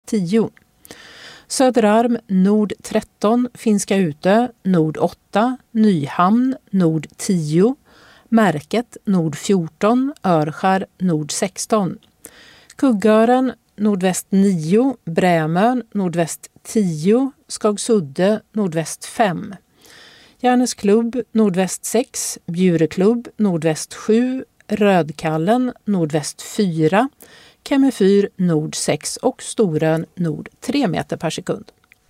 10. Söderarm nord 13, Finska Utö nord 8, Nyhamn nord 10, Märket nord 14, Örskär nord 16. Kuggören nordväst 9, Brämön nordväst 10, Skagsudde nordväst 5. Järnesklubb nordväst 6, Bjureklubb nordväst 7, Rödkallen nordväst 4, Kemmefyr nord 6 och Storön nord 3 meter per sekund.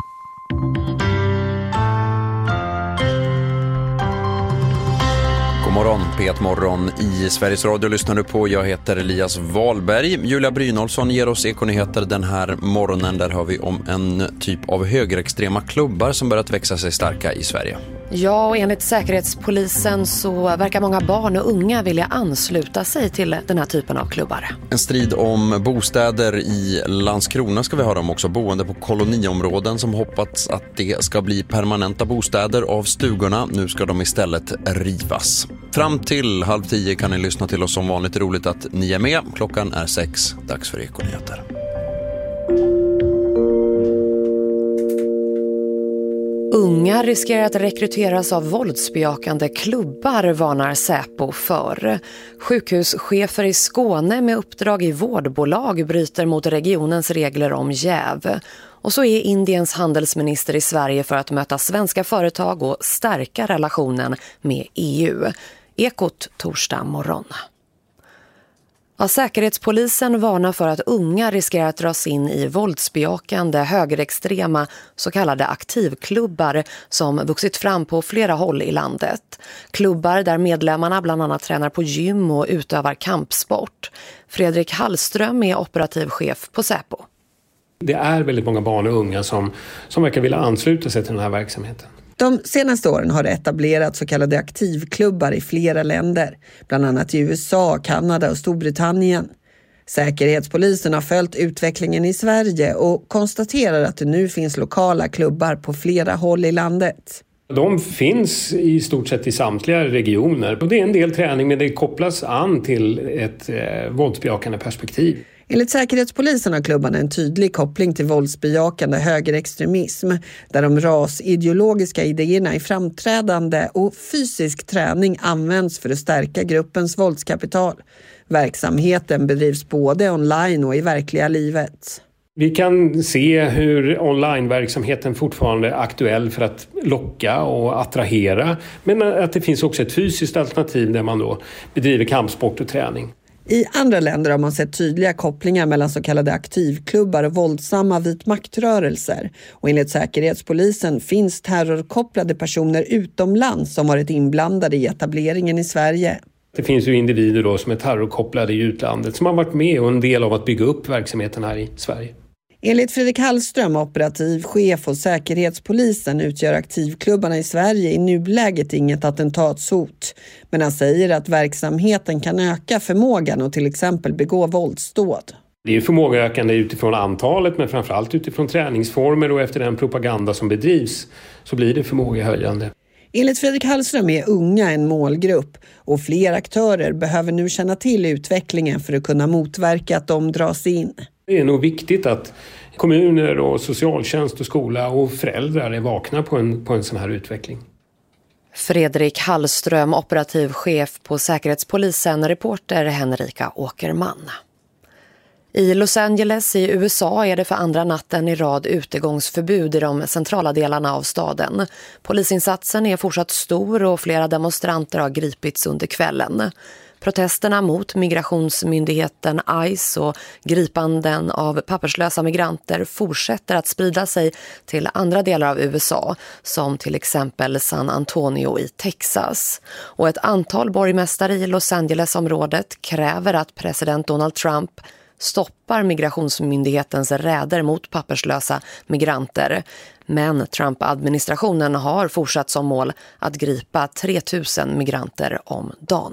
God morgon, P1 Morgon i Sveriges Radio lyssnar du på. Jag heter Elias Wahlberg. Julia Brynolfsson ger oss ekonyheter den här morgonen. Där har vi om en typ av högerextrema klubbar som börjat växa sig starka i Sverige. Ja, och enligt Säkerhetspolisen så verkar många barn och unga vilja ansluta sig till den här typen av klubbar. En strid om bostäder i Landskrona ska vi höra om också. Boende på koloniområden som hoppats att det ska bli permanenta bostäder av stugorna. Nu ska de istället rivas. Fram till 9:30 kan ni lyssna till oss som vanligt. Roligt att ni är med. Klockan är 6. Dags för ekonyheter. Unga riskerar att rekryteras av våldsbejakande klubbar, varnar Säpo för. Sjukhuschefer i Skåne med uppdrag i vårdbolag bryter mot regionens regler om jäv. Och så är Indiens handelsminister i Sverige för att möta svenska företag och stärka relationen med EU. Ekot torsdag morgon. Ja, Säkerhetspolisen varnar för att unga riskerar att dras in i våldsbejakande, högerextrema så kallade aktivklubbar som vuxit fram på flera håll i landet. Klubbar där medlemmarna bland annat tränar på gym och utövar kampsport. Fredrik Hallström är operativ chef på Säpo. Det är väldigt många barn och unga som verkar vilja ansluta sig till den här verksamheten. De senaste åren har det etablerat så kallade aktivklubbar i flera länder, bland annat i USA, Kanada och Storbritannien. Säkerhetspolisen har följt utvecklingen i Sverige och konstaterar att det nu finns lokala klubbar på flera håll i landet. De finns i stort sett i samtliga regioner. Och det är en del träning, men det kopplas an till ett våldsbejakande perspektiv. Enligt Säkerhetspolisen har klubbarna en tydlig koppling till våldsbejakande högerextremism, där de rasideologiska idéerna är framträdande och fysisk träning används för att stärka gruppens våldskapital. Verksamheten bedrivs både online och i verkliga livet. Vi kan se hur onlineverksamheten fortfarande är aktuell för att locka och attrahera, men att det finns också ett fysiskt alternativ där man då bedriver kampsport och träning. I andra länder har man sett tydliga kopplingar mellan så kallade aktivklubbar och våldsamma vitmaktrörelser. Och enligt Säkerhetspolisen finns terrorkopplade personer utomlands som varit inblandade i etableringen i Sverige. Det finns ju individer då som är terrorkopplade i utlandet som har varit med och en del av att bygga upp verksamheten här i Sverige. Enligt Fredrik Hallström, operativ chef hos Säkerhetspolisen, utgör aktivklubbarna i Sverige i nuläget inget attentatshot. Men han säger att verksamheten kan öka förmågan och till exempel begå våldsdåd. Det är förmågeökande utifrån antalet, men framförallt utifrån träningsformer, och efter den propaganda som bedrivs så blir det förmågehöjande. Enligt Fredrik Hallström är unga en målgrupp och fler aktörer behöver nu känna till utvecklingen för att kunna motverka att de dras in. Det är nog viktigt att kommuner och socialtjänst och skola och föräldrar är vakna på en sån här utveckling. Fredrik Hallström, operativ chef på Säkerhetspolisen, reporter Henrika Åkerman. I Los Angeles i USA är det för andra natten i rad utegångsförbud i de centrala delarna av staden. Polisinsatsen är fortsatt stor och flera demonstranter har gripits under kvällen. Protesterna mot migrationsmyndigheten ICE och gripanden av papperslösa migranter fortsätter att sprida sig till andra delar av USA, som till exempel San Antonio i Texas. Och ett antal borgmästare i Los Angeles-området kräver att president Donald Trump stoppar migrationsmyndighetens räder mot papperslösa migranter. Men Trump-administrationen har fortsatt som mål att gripa 3000 migranter om dagen.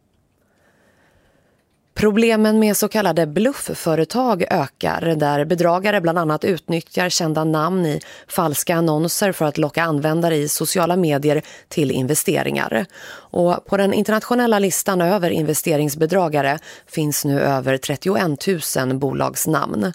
Problemen med så kallade bluffföretag ökar, där bedragare bland annat utnyttjar kända namn i falska annonser för att locka användare i sociala medier till investeringar. Och på den internationella listan över investeringsbedragare finns nu över 31 000 bolagsnamn.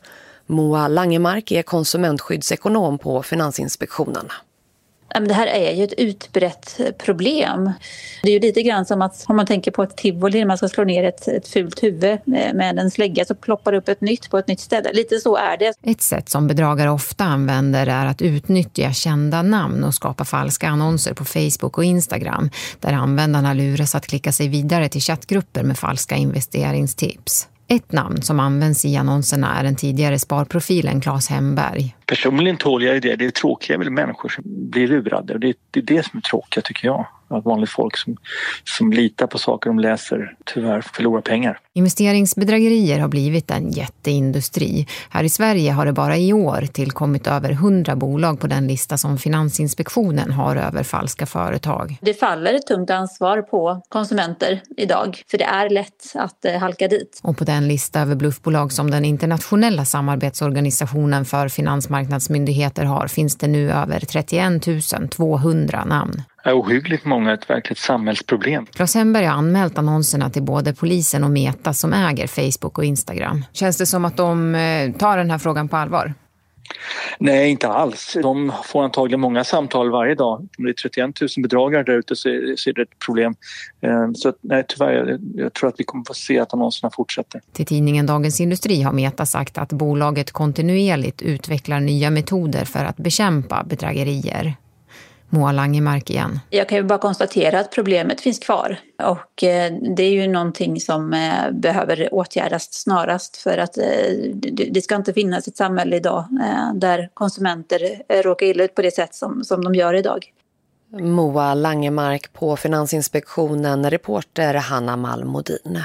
Moa Langemark är konsumentskyddsekonom på Finansinspektionen. Det här är ju ett utbrett problem. Det är ju lite grann som att om man tänker på ett tivoli när man ska slå ner ett fult huvud med en slägga så ploppar upp ett nytt på ett nytt ställe. Lite så är det. Ett sätt som bedragare ofta använder är att utnyttja kända namn och skapa falska annonser på Facebook och Instagram där användarna luras att klicka sig vidare till chattgrupper med falska investeringstips. Ett namn som används i annonserna är den tidigare sparprofilen Claes Hemberg. Personligen tål jag det. Det är tråkiga väl människor som blir lurade. Och det är det som är tråkiga tycker jag. Att vanligt folk som litar på saker de läser tyvärr förlorar pengar. Investeringsbedrägerier har blivit en jätteindustri. Här i Sverige har det bara i år tillkommit över 100 bolag på den lista som Finansinspektionen har över falska företag. Det faller ett tungt ansvar på konsumenter idag. För det är lätt att halka dit. Och på den lista över bluffbolag som den internationella samarbetsorganisationen för finansmarknadsmyndigheter har finns det nu över 31 200 namn. Ohyggligt många, ett verkligt samhällsproblem. Claes Hemberg har anmält annonserna till både polisen och Meta som äger Facebook och Instagram. Känns det som att de tar den här frågan på allvar? Nej, inte alls. De får antagligen många samtal varje dag. Om det är 31 000 bedragare där ute så är det ett problem. Så nej, tyvärr, jag tror att vi kommer få se att annonserna fortsätter. Till tidningen Dagens Industri har Meta sagt att bolaget kontinuerligt utvecklar nya metoder för att bekämpa bedrägerier. Moa Langemark igen. Jag kan ju bara konstatera att problemet finns kvar och det är ju någonting som behöver åtgärdas snarast för att det ska inte finnas ett samhälle idag där konsumenter råkar illa ut på det sätt som de gör idag. Moa Langemark på Finansinspektionen, reporter Hanna Malmodin.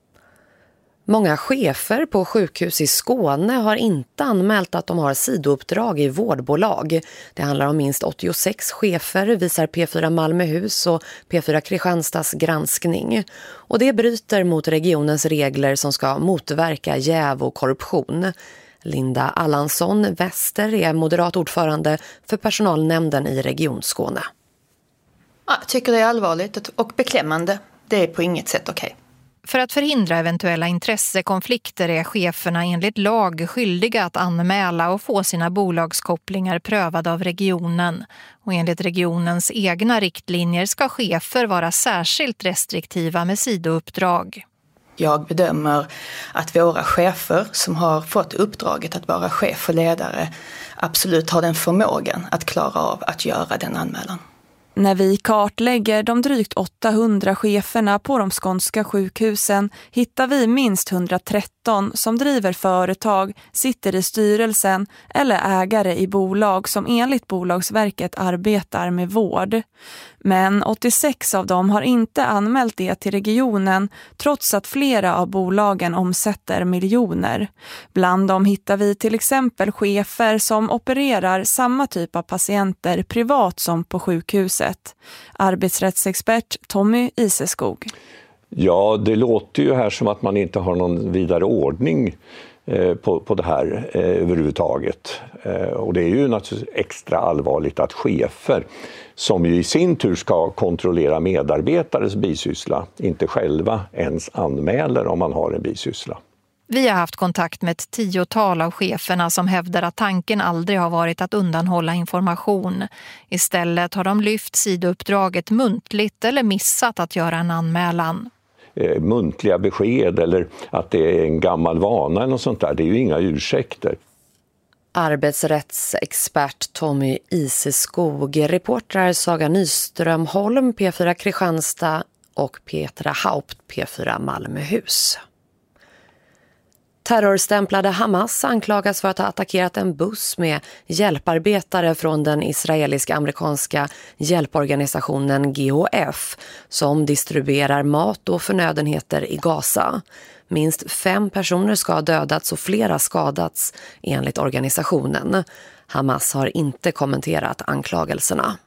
Många chefer på sjukhus i Skåne har inte anmält att de har sidouppdrag i vårdbolag. Det handlar om minst 86 chefer, visar P4 Malmöhus och P4 Kristianstads granskning. Och det bryter mot regionens regler som ska motverka jäv och korruption. Linda Allansson Wester är moderat ordförande för personalnämnden i Region Skåne. Jag tycker det är allvarligt och beklämmande. Det är på inget sätt okej. För att förhindra eventuella intressekonflikter är cheferna enligt lag skyldiga att anmäla och få sina bolagskopplingar prövade av regionen. Och enligt regionens egna riktlinjer ska chefer vara särskilt restriktiva med sidouppdrag. Jag bedömer att våra chefer som har fått uppdraget att vara chef och ledare absolut har den förmågan att klara av att göra den anmälan. När vi kartlägger de drygt 800 cheferna på de skånska sjukhusen hittar vi minst 113 som driver företag, sitter i styrelsen eller ägare i bolag som enligt Bolagsverket arbetar med vård. Men 86 av dem har inte anmält det till regionen trots att flera av bolagen omsätter miljoner. Bland dem hittar vi till exempel chefer som opererar samma typ av patienter privat som på sjukhuset. Arbetsrättsexpert Tommy Iseskog. Ja, det låter ju här som att man inte har någon vidare ordning på det här överhuvudtaget. Och det är ju naturligtvis extra allvarligt att chefer som ju i sin tur ska kontrollera medarbetares bisyssla inte själva ens anmäler om man har en bisyssla. Vi har haft kontakt med ett 10-tal av cheferna som hävdar att tanken aldrig har varit att undanhålla information. Istället har de lyft sidouppdraget muntligt eller missat att göra en anmälan. Muntliga besked eller att det är en gammal vana eller något sånt där, det är ju inga ursäkter. Arbetsrättsexpert Tommy Iseskog, reportrar Saga Nyström Holm, P4 Kristianstad och Petra Haupt, P4 Malmöhus. Terrorstämplade Hamas anklagas för att ha attackerat en buss med hjälparbetare från den israelisk-amerikanska hjälporganisationen GHF som distribuerar mat och förnödenheter i Gaza. Minst 5 personer ska ha dödats och flera skadats enligt organisationen. Hamas har inte kommenterat anklagelserna.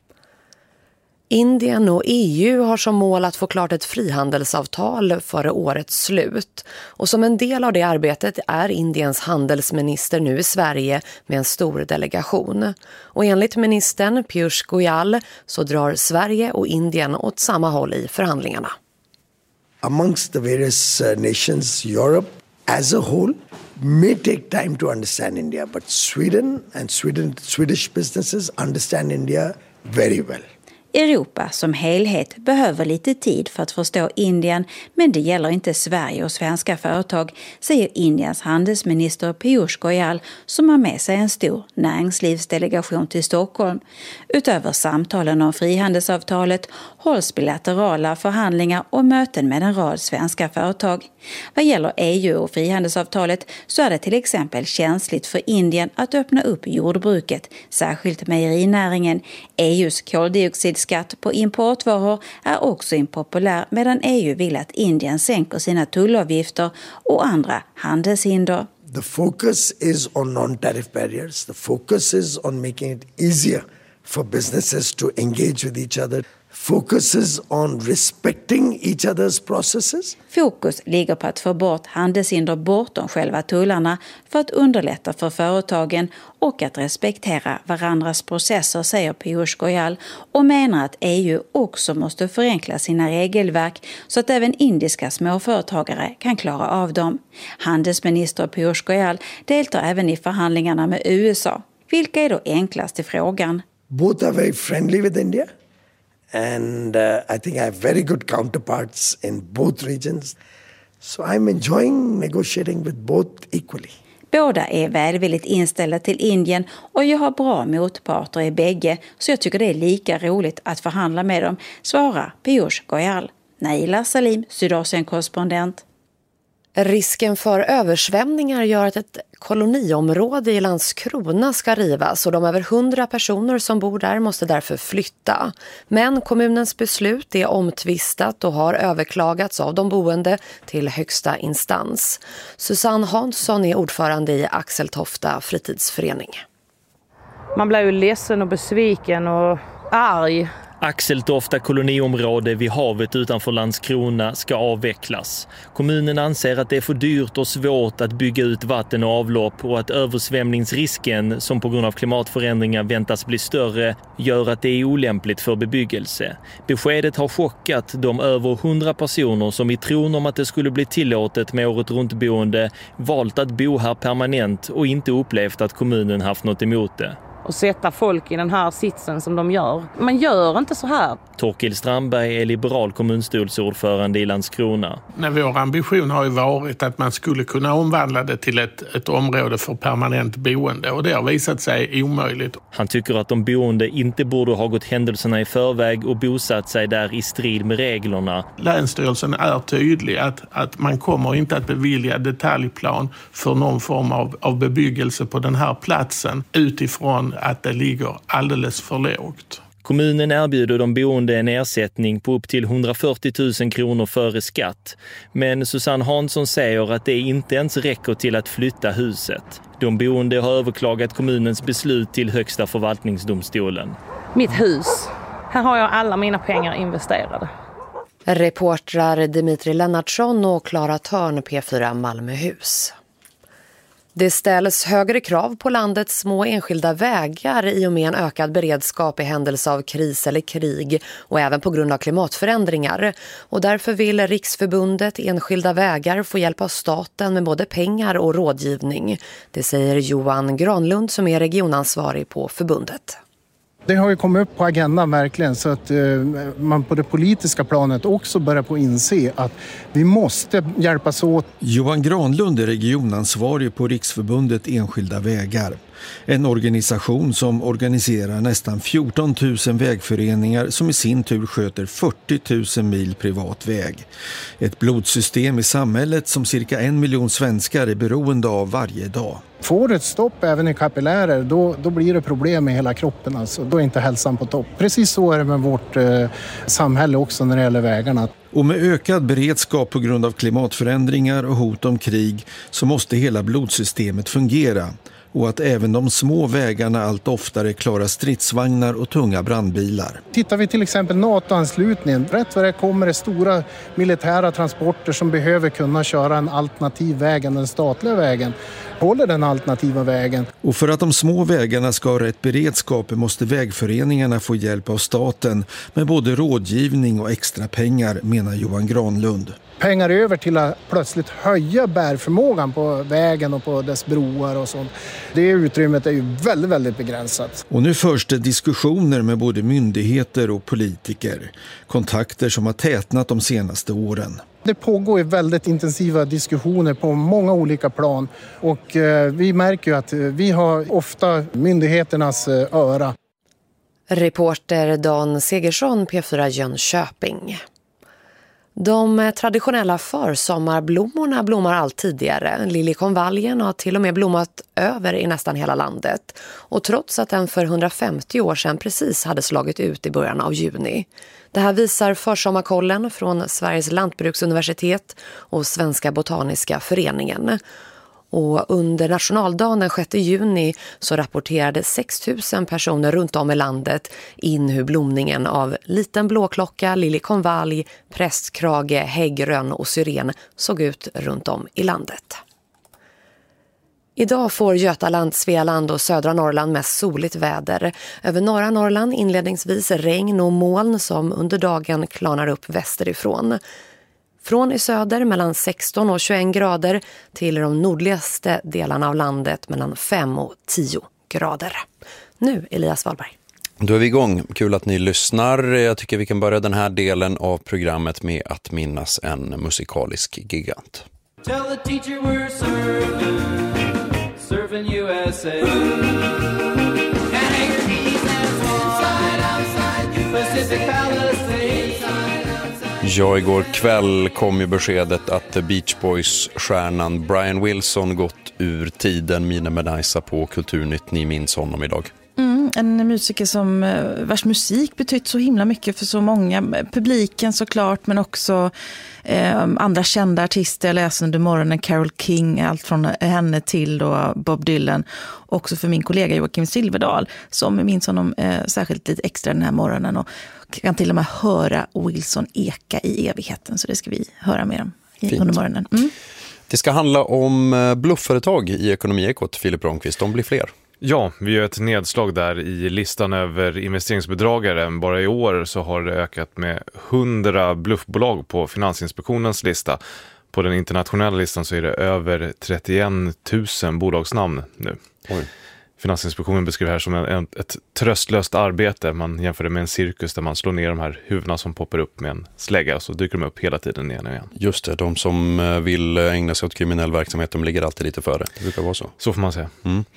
Indien och EU har som mål att få klart ett frihandelsavtal före årets slut. Och som en del av det arbetet är Indiens handelsminister nu i Sverige med en stor delegation. Och enligt ministern Piyush Goyal så drar Sverige och Indien åt samma håll i förhandlingarna. Amongst the various nations, Europe as a whole, may take time to understand India, but Sweden and Swedish businesses understand India very well. Europa som helhet behöver lite tid för att förstå Indien, men det gäller inte Sverige och svenska företag, säger Indiens handelsminister Piyush Goyal som har med sig en stor näringslivsdelegation till Stockholm. Utöver samtalen om frihandelsavtalet hålls bilaterala förhandlingar och möten med en rad svenska företag. Vad gäller EU och frihandelsavtalet så är det till exempel känsligt för Indien att öppna upp jordbruket, särskilt mejerinäringen. EUs koldioxidskatt på importvaror är också impopulär, medan EU vill att Indien sänker sina tullavgifter och andra handelshinder. The focus is on non-tariff barriers. The focus is on making it easier for businesses to engage with each other. Focus is on respecting each other's processes. Fokus ligger på att få bort handelshinder bortom själva tullarna för att underlätta för företagen och att respektera varandras processer, säger Piyush Goyal, och menar att EU också måste förenkla sina regelverk så att även indiska småföretagare kan klara av dem. Handelsminister Piyush Goyal deltar även i förhandlingarna med USA. Vilka är då enklast i frågan? Both are very friendly with India. And I think I have very good counterparts in both regions. So I'm enjoying negotiating with both equally. Båda är välvilligt inställda till Indien och jag har bra motparter i bägge, så jag tycker det är lika roligt att förhandla med dem, svarar Piyush Goyal. Naila Salim, Sydasien-korrespondent. Risken för översvämningar gör att ett koloniområde i Landskrona ska rivas och de över 100 personer som bor där måste därför flytta. Men kommunens beslut är omtvistat och har överklagats av de boende till högsta instans. Susanne Hansson är ordförande i Axeltofta fritidsförening. Man blir ju ledsen och besviken och arg. Axeltofta koloniområde vid havet utanför Landskrona ska avvecklas. Kommunen anser att det är för dyrt och svårt att bygga ut vatten och avlopp och att översvämningsrisken, som på grund av klimatförändringar väntas bli större, gör att det är olämpligt för bebyggelse. Beskedet har chockat de över 100 personer som i tron om att det skulle bli tillåtet med året runt boende valt att bo här permanent och inte upplevt att kommunen haft något emot det. Och sätta folk i den här sitsen som de gör. Man gör inte så här. Torkild Strandberg är liberal kommunstyrelseordförande i Landskrona. Vår ambition har ju varit att man skulle kunna omvandla det till ett område för permanent boende, och det har visat sig omöjligt. Han tycker att de boende inte borde ha gått händelserna i förväg och bosatt sig där i strid med reglerna. Länsstyrelsen är tydlig att man kommer inte att bevilja detaljplan för någon form av bebyggelse på den här platsen utifrån att det ligger alldeles för lågt. Kommunen erbjuder de boende en ersättning på upp till 140 000 kronor före skatt. Men Susanne Hansson säger att det inte ens räcker till att flytta huset. De boende har överklagat kommunens beslut till Högsta förvaltningsdomstolen. Mitt hus. Här har jag alla mina pengar investerade. Reportrar Dimitri Lennartsson och Klara Törn, P4 Malmöhus. Det ställs högre krav på landets små enskilda vägar i och med en ökad beredskap i händelse av kris eller krig och även på grund av klimatförändringar. Och därför vill Riksförbundet Enskilda vägar få hjälp av staten med både pengar och rådgivning. Det säger Johan Granlund som är regionansvarig på förbundet. Det har ju kommit upp på agendan verkligen, så att man på det politiska planet också börjar på inse att vi måste hjälpas åt. Johan Granlund är regionansvarig på Riksförbundet Enskilda vägar. En organisation som organiserar nästan 14 000 vägföreningar som i sin tur sköter 40 000 mil privat väg. Ett blodsystem i samhället som cirka 1 miljon svenskar är beroende av varje dag. Får ett stopp även i kapillärer, då blir det problem med hela kroppen. Alltså. Då är inte hälsan på topp. Precis så är det med vårt samhälle också när det gäller vägarna. Och med ökad beredskap på grund av klimatförändringar och hot om krig så måste hela blodsystemet fungera. Och att även de små vägarna allt oftare klarar stridsvagnar och tunga brandbilar. Tittar vi till exempel NATO-anslutningen, rätt vad det kommer det stora militära transporter som behöver kunna köra en alternativ väg än den statliga vägen. håller den alternativa vägen. Och för att de små vägarna ska ha rätt beredskap måste vägföreningarna få hjälp av staten med både rådgivning och extra pengar, menar Johan Granlund. Pengar över till att plötsligt höja bärförmågan på vägen och på dess broar och sånt. Det utrymmet är ju väldigt, väldigt begränsat. Och nu förs det diskussioner med både myndigheter och politiker. Kontakter som har tätnat de senaste åren. Det pågår ju väldigt intensiva diskussioner på många olika plan. Och vi märker ju att vi har ofta myndigheternas öra. Reporter Dan Segersson, P4 Jönköping. De traditionella försommarblommorna blommar allt tidigare. Liljekonvaljen har till och med blommat över i nästan hela landet. Och trots att den för 150 år sedan precis hade slagit ut i början av juni. Det här visar försommarkollen från Sveriges lantbruksuniversitet och Svenska botaniska föreningen. Och under nationaldagen den 6 juni så rapporterade 6 000 personer runt om i landet in hur blomningen av liten blåklocka, liljekonvalj, prästkrage, häggrön och syren såg ut runt om i landet. Idag får Götaland, Svealand och södra Norrland mest soligt väder. Över norra Norrland inledningsvis regn och moln som under dagen klarnar upp västerifrån. Från i söder mellan 16 och 21 grader till de nordligaste delarna av landet mellan 5 och 10 grader. Nu Elias Wahlberg. Då är vi igång. Kul att ni lyssnar. Jag tycker vi kan börja den här delen av programmet med att minnas en musikalisk gigant. Tell the teacher we're surfing USA. And Anchorage and outside Pacific Palisades. Ja, igår kväll kom ju beskedet att Beach Boys-stjärnan Brian Wilson gått ur tiden. Mina Menaisa på Kulturnytt, ni minns honom idag. En musiker som vars musik betytt så himla mycket för så många. Publiken såklart, men också andra kända artister. Jag läste under morgonen Carole King, allt från henne till då Bob Dylan. Också för min kollega Joakim Silverdal som minns honom särskilt lite extra den här morgonen och kan till och med höra Wilson eka i evigheten. Så det ska vi höra mer om under morgonen. Det ska handla om blufföretag i Ekonomiekot, Filip Ronqvist. De blir fler. Ja, vi gör ett nedslag där i listan över investeringsbedragare. Bara i år så har det ökat med 100 bluffbolag på Finansinspektionens lista. På den internationella listan så är det över 31 000 bolagsnamn nu. Oj. Finansinspektionen beskriver det här som ett tröstlöst arbete. Man jämför det med en cirkus där man slår ner de här huvudena som poppar upp med en slägga och så dyker de upp hela tiden igen och igen. Just det, de som vill ägna sig åt kriminell verksamhet, de ligger alltid lite före. Det brukar vara så. Så får man säga.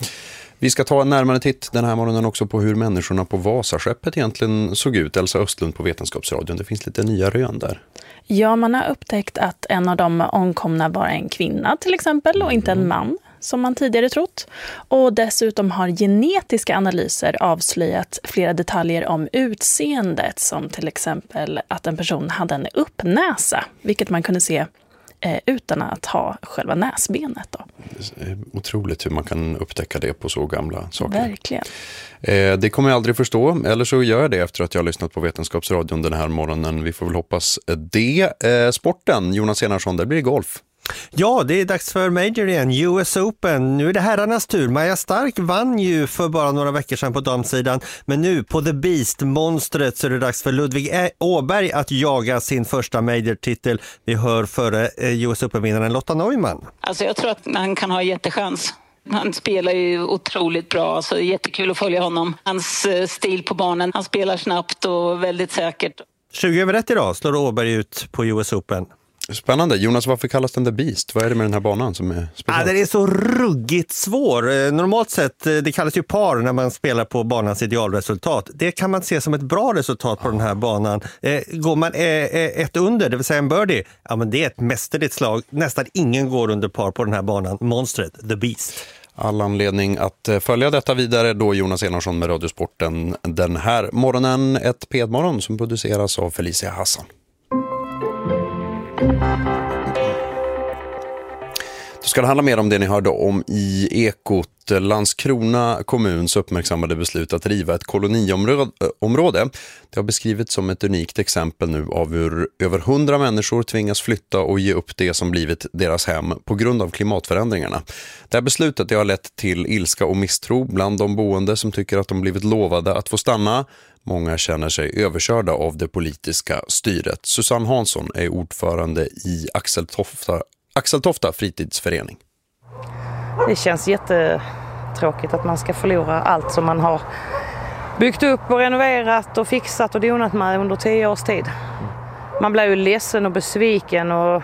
Vi ska ta en närmare titt den här morgonen också på hur människorna på Vasaskeppet egentligen såg ut. Elsa Östlund på Vetenskapsradion. Det finns lite nya rön där. Ja, man har upptäckt att en av de omkomna var en kvinna till exempel och inte en man som man tidigare trott. Och dessutom har genetiska analyser avslöjat flera detaljer om utseendet, som till exempel att en person hade en uppnäsa, vilket man kunde se utan att ha själva näsbenet då. Det är otroligt hur man kan upptäcka det på så gamla saker. Verkligen. Det kommer jag aldrig förstå, eller så gör jag det efter att jag har lyssnat på Vetenskapsradion den här morgonen. Vi får väl hoppas det. Sporten, Jonas Enarsson, där blir det golf. Ja, det är dags för Major igen, US Open. Nu är det herrarnas tur. Maja Stark vann ju för bara några veckor sedan på damsidan. Men nu på The Beast-monstret så är det dags för Ludvig Åberg att jaga sin första Major-titel. Vi hör före US Open-vinnaren Lotta Neumann. Alltså jag tror att han kan ha jättechans. Han spelar ju otroligt bra, så det är jättekul att följa honom. Hans stil på banan, han spelar snabbt och väldigt säkert. 20:01 idag slår Åberg ut på US Open. Spännande. Jonas, varför kallas den The Beast? Vad är det med den här banan som är speciellt? Den är så ruggigt svår. Normalt sett, det kallas ju par när man spelar på banans idealresultat. Det kan man se som ett bra resultat på den här banan. Går man ett under, det vill säga en birdie, ja men det är ett mästerligt slag. Nästan ingen går under par på den här banan. Monstret, The Beast. All anledning att följa detta vidare då, Jonas Enarsson med Radiosporten den här morgonen. Ett P1-morgon som produceras av Felicia Hassan. Då ska det handla mer om det ni hörde om i Ekot. Landskrona kommuns uppmärksammade beslut att riva ett koloniområde. Det har beskrivits som ett unikt exempel nu av hur över 100 människor tvingas flytta och ge upp det som blivit deras hem på grund av klimatförändringarna. Det här beslutet har lett till ilska och misstro bland de boende som tycker att de blivit lovade att få stanna. Många känner sig överkörda av det politiska styret. Susanne Hansson är ordförande i Axeltofta fritidsförening. Det känns jättetråkigt att man ska förlora allt som man har byggt upp och renoverat och fixat och donat med under 10 års tid. Man blir ju ledsen och besviken och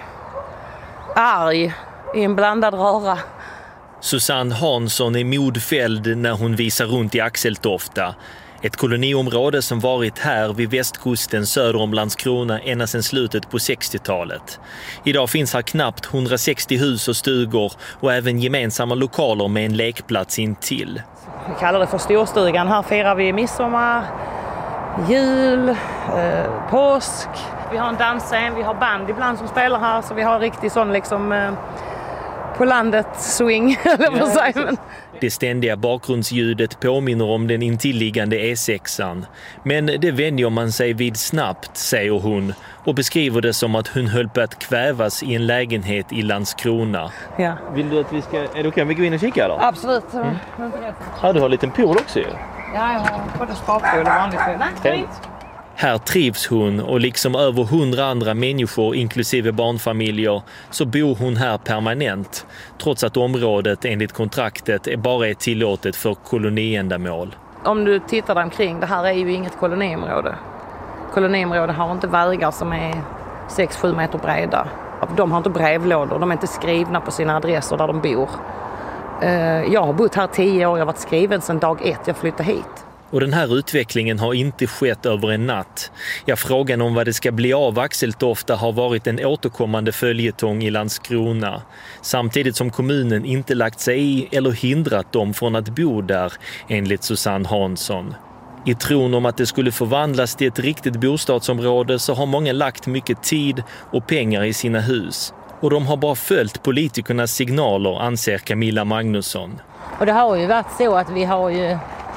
arg i en blandad röra. Susanne Hansson är modfälld när hon visar runt i Axeltofta. Ett koloniområde som varit här vid västkusten söder om Landskrona ända sedan slutet på 60-talet. Idag finns här knappt 160 hus och stugor och även gemensamma lokaler med en lekplats intill. Vi kallar det för storstugan. Här firar vi midsommar, jul, påsk. Vi har en dansscen, vi har band ibland som spelar här, så vi har riktigt sån liksom på landet swing eller vad säger man. Det ständiga bakgrundsljudet påminner om den intilliggande E6an. Men det vänjer man sig vid snabbt, säger hon, och beskriver det som att hon höll på att kvävas i en lägenhet i Landskrona. Ja. Vill du att vi ska... Är det okej om vi går in och kika då? Absolut. Ja, du har en liten pool också ju. Ja, jag har både sparpool och vanlig pool. Här trivs hon och liksom över 100 andra människor inklusive barnfamiljer så bor hon här permanent trots att området enligt kontraktet bara är tillåtet för koloniändamål. Om du tittar där omkring, det här är ju inget koloniområde. Koloniområde har inte vägar som är 6-7 meter breda. De har inte brevlådor, de är inte skrivna på sina adresser där de bor. Jag har bott här 10 år, jag har varit skriven sedan dag 1 jag flyttade hit. Och den här utvecklingen har inte skett över en natt. Ja, frågan om vad det ska bli av Axeltofta har varit en återkommande följetong i Landskrona. Samtidigt som kommunen inte lagt sig i eller hindrat dem från att bo där, enligt Susanne Hansson. I tron om att det skulle förvandlas till ett riktigt bostadsområde så har många lagt mycket tid och pengar i sina hus. Och de har bara följt politikernas signaler, anser Camilla Magnusson. Och det har ju varit så att vi har ju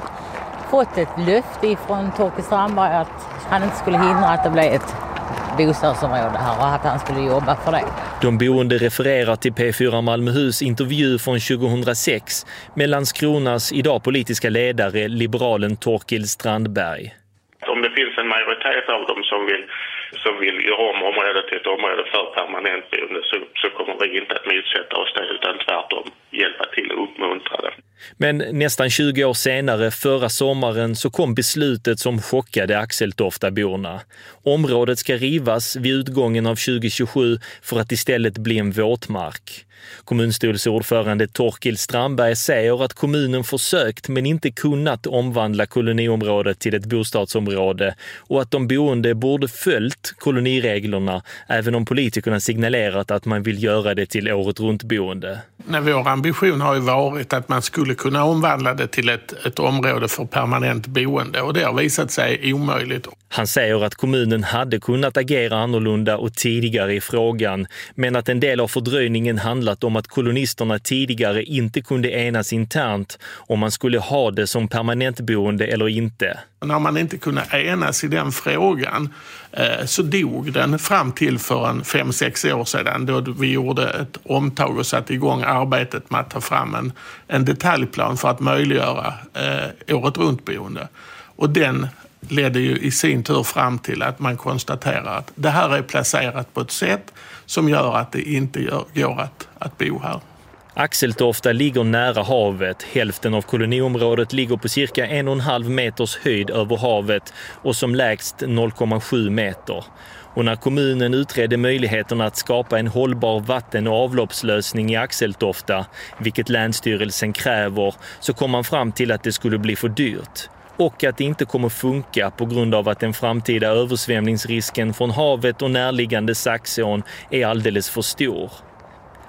fått ett löfte från Torkel Strandberg att han inte skulle hindra att det blev ett bostadsområde här och att han skulle jobba för det. De boende refererar till P4 Malmöhus intervju från 2006 med Landskronas idag politiska ledare, liberalen Torkel Strandberg. Om det finns en majoritet av dem som vill göra om området till ett område för permanent boende så kommer vi inte att motsätta oss det utan tvärtom hjälpa till och uppmuntra det. Men nästan 20 år senare, förra sommaren, så kom beslutet som chockade Axeltoftaborna. Området ska rivas vid utgången av 2027 för att istället bli en våtmark. Kommunstyrelseordförande Torkel Strandberg säger att kommunen försökt men inte kunnat omvandla koloniområdet till ett bostadsområde och att de boende borde följt kolonireglerna även om politikerna signalerat att man vill göra det till året runt boende. Vår ambition har ju varit att man skulle kunna omvandla det till ett område för permanent boende och det har visat sig omöjligt. Han säger att kommunen hade kunnat agera annorlunda och tidigare i frågan, men att en del av fördröjningen handlat om att kolonisterna tidigare inte kunde enas internt om man skulle ha det som permanentboende eller inte. När man inte kunde enas i den frågan så dog den fram till för 5-6 år sedan då vi gjorde ett omtag och satte igång arbetet med att ta fram en detaljplan för att möjliggöra året runt boende. Och den ledde ju i sin tur fram till att man konstaterar att det här är placerat på ett sätt som gör att det inte går att bo här. Axeltofta ligger nära havet. Hälften av koloniområdet ligger på cirka 1,5 meters höjd över havet och som lägst 0,7 meter. Och när kommunen utredde möjligheterna att skapa en hållbar vatten- och avloppslösning i Axeltofta, vilket länsstyrelsen kräver, så kom man fram till att det skulle bli för dyrt. Och att det inte kommer funka på grund av att den framtida översvämningsrisken från havet och närliggande Saxån är alldeles för stor.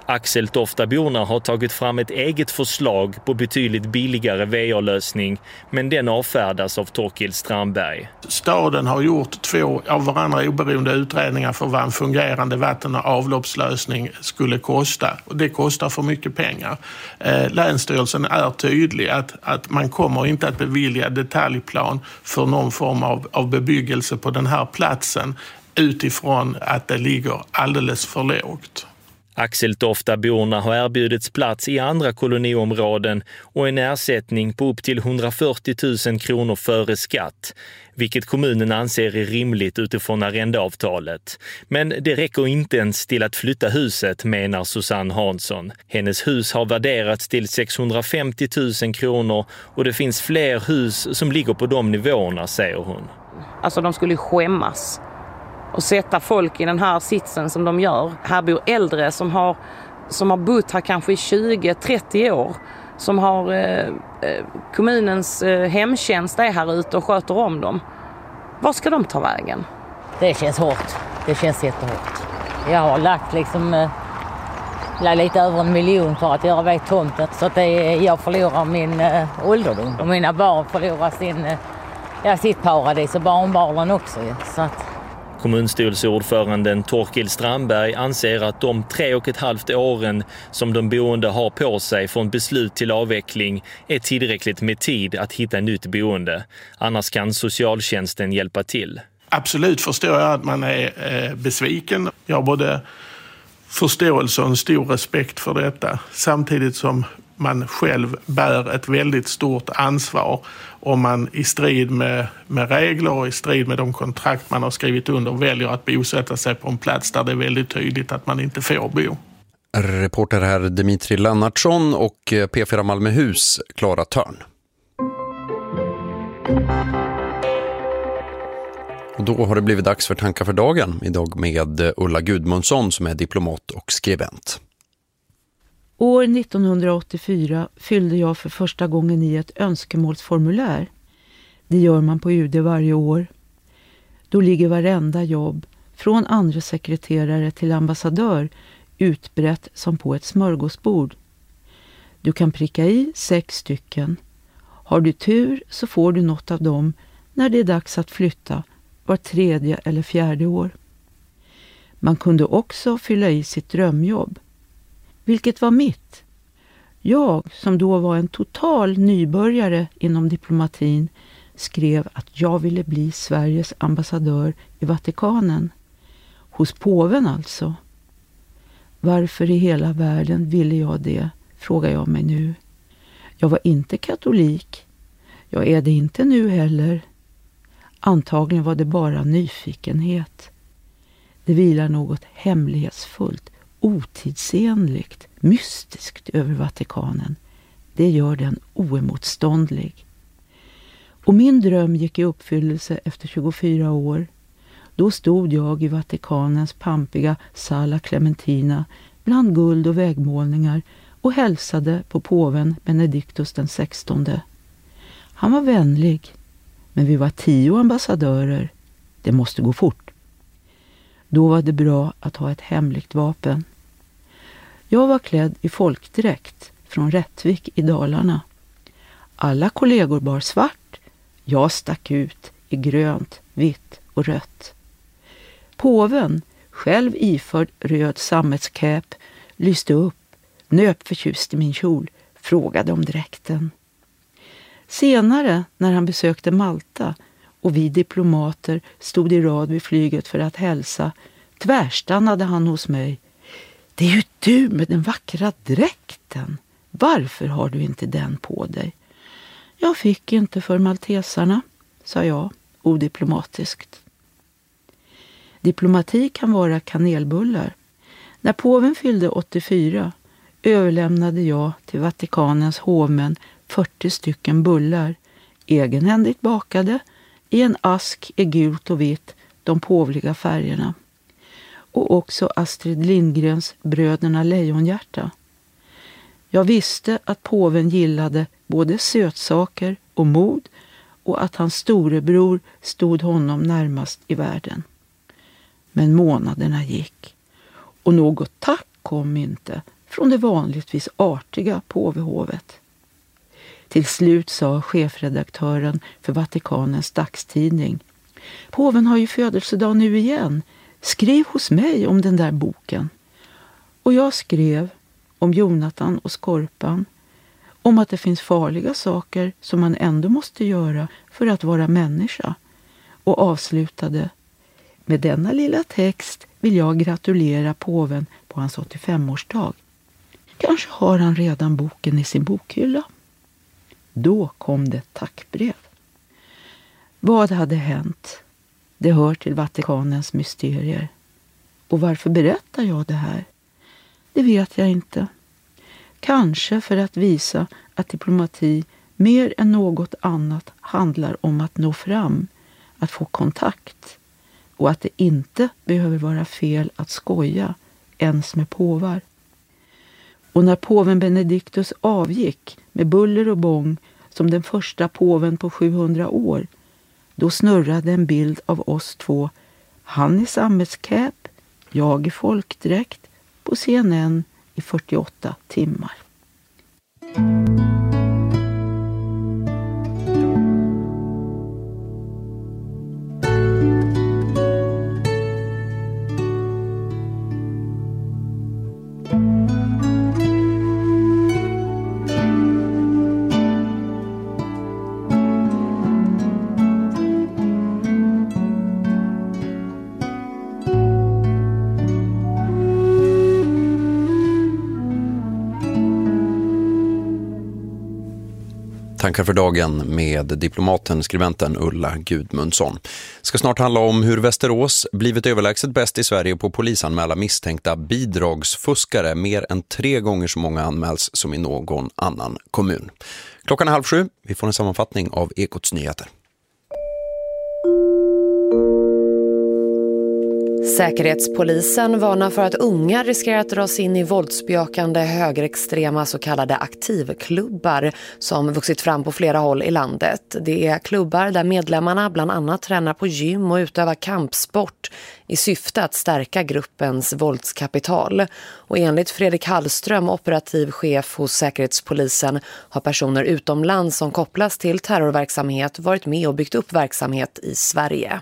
Axeltoftaborna har tagit fram ett eget förslag på betydligt billigare VA-lösning, men den avfärdas av Torkild Strandberg. Staden har gjort 2 av varandra oberoende utredningar för vad en fungerande vatten- och avloppslösning skulle kosta. Och det kostar för mycket pengar. Länsstyrelsen är tydlig att man kommer inte att bevilja detaljplan för någon form av bebyggelse på den här platsen utifrån att det ligger alldeles för lågt. Axeltoftaborna har erbjudits plats i andra koloniområden och en ersättning på upp till 140 000 kronor före skatt, vilket kommunen anser är rimligt utifrån arrendeavtalet. Men det räcker inte ens till att flytta huset, menar Susanne Hansson. Hennes hus har värderats till 650 000 kronor och det finns fler hus som ligger på de nivåerna, säger hon. Alltså de skulle skämmas och sätta folk i den här sitsen som de gör. Här bor äldre som har bott här kanske i 20-30 år. Som har kommunens hemtjänst är här ute och sköter om dem. Var ska de ta vägen? Det känns hårt. Det känns jättehårt. Jag har lagt lite över 1 miljon för att göra väg tomten. Så att jag förlorar min ålderdom. Och mina barn förlorar sitt paradis och barnbarnen också. Så att... Kommunstyrelseordföranden Torkild Strandberg anser att de 3,5 åren som de boende har på sig från beslut till avveckling är tillräckligt med tid att hitta nytt boende. Annars kan socialtjänsten hjälpa till. Absolut förstår jag att man är besviken. Jag har både förståelse och en stor respekt för detta. Samtidigt som man själv bär ett väldigt stort ansvar om man i strid med regler och i strid med de kontrakt man har skrivit under väljer att bosätta sig på en plats där det är väldigt tydligt att man inte får bo. Reporter här Dimitri Lennartsson och P4 Malmöhus Klara Törn. Och då har det blivit dags för tankar för dagen. Idag med Ulla Gudmundsson som är diplomat och skribent. År 1984 fyllde jag för första gången i ett önskemålsformulär. Det gör man på UD varje år. Då ligger varenda jobb, från andra sekreterare till ambassadör, utbrett som på ett smörgåsbord. Du kan pricka i 6 stycken. Har du tur så får du något av dem när det är dags att flytta var 3:e eller 4:e år. Man kunde också fylla i sitt drömjobb. Vilket var mitt? Jag, som då var en total nybörjare inom diplomatin, skrev att jag ville bli Sveriges ambassadör i Vatikanen. Hos påven alltså. Varför i hela världen ville jag det, frågar jag mig nu. Jag var inte katolik. Jag är det inte nu heller. Antagligen var det bara nyfikenhet. Det vilar något hemlighetsfullt, otidsenligt, mystiskt över Vatikanen. Det gör den oemotståndlig. Och min dröm gick i uppfyllelse efter 24 år. Då stod jag i Vatikanens pampiga Sala Clementina bland guld och vägmålningar och hälsade på påven Benedictus den 16. Han var vänlig, men vi var 10 ambassadörer. Det måste gå fort. Då var det bra att ha ett hemligt vapen. Jag var klädd i folkdräkt från Rättvik i Dalarna. Alla kollegor bar svart. Jag stack ut i grönt, vitt och rött. Påven, själv iförd röd sammetskäp, lyste upp, nöp förtjust i min kjol, frågade om dräkten. Senare, när han besökte Malta och vi diplomater stod i rad vid flyget för att hälsa, tvärstannade han hos mig. Det är ju du med den vackra dräkten. Varför har du inte den på dig? Jag fick inte för maltesarna, sa jag odiplomatiskt. Diplomati kan vara kanelbullar. När påven fyllde 84 överlämnade jag till Vatikanens hovmän 40 stycken bullar, egenhändigt bakade, i en ask i gult och vitt, de påvliga färgerna. Och också Astrid Lindgrens Bröderna Lejonhjärta. Jag visste att påven gillade både sötsaker och mod och att hans storebror stod honom närmast i världen. Men månaderna gick och något tack kom inte från det vanligtvis artiga påvehovet. Till slut sa chefredaktören för Vatikanens dagstidning: påven har ju födelsedag nu igen. Skriv hos mig om den där boken. Och jag skrev om Jonathan och skorpan, om att det finns farliga saker som man ändå måste göra för att vara människa, och avslutade: med denna lilla text vill jag gratulera påven på hans 85-årsdag. Kanske har han redan boken i sin bokhylla. Då kom det tackbrev. Vad hade hänt? Det hör till Vatikanens mysterier. Och varför berättar jag det här? Det vet jag inte. Kanske för att visa att diplomati mer än något annat handlar om att nå fram, att få kontakt, och att det inte behöver vara fel att skoja ens med påvar. Och när påven Benedictus avgick med buller och bång som den första påven på 700 år, då snurrade en bild av oss två, han i sammetskäp, jag i folkdräkt, på CNN i 48 timmar. Tankar för dagen med diplomaten, skribenten Ulla Gudmundsson. Ska snart handla om hur Västerås blivit överlägset bäst i Sverige på polisanmäla misstänkta bidragsfuskare. Mer än 3 gånger så många anmäls som i någon annan kommun. Klockan är 6:30. Vi får en sammanfattning av Ekots nyheter. Säkerhetspolisen varnar för att unga riskerar att dras in i våldsbejakande högerextrema så kallade aktivklubbar som vuxit fram på flera håll i landet. Det är klubbar där medlemmarna bland annat tränar på gym och utövar kampsport i syfte att stärka gruppens våldskapital. Och enligt Fredrik Hallström, operativ chef hos Säkerhetspolisen, har personer utomlands som kopplas till terrorverksamhet varit med och byggt upp verksamhet i Sverige.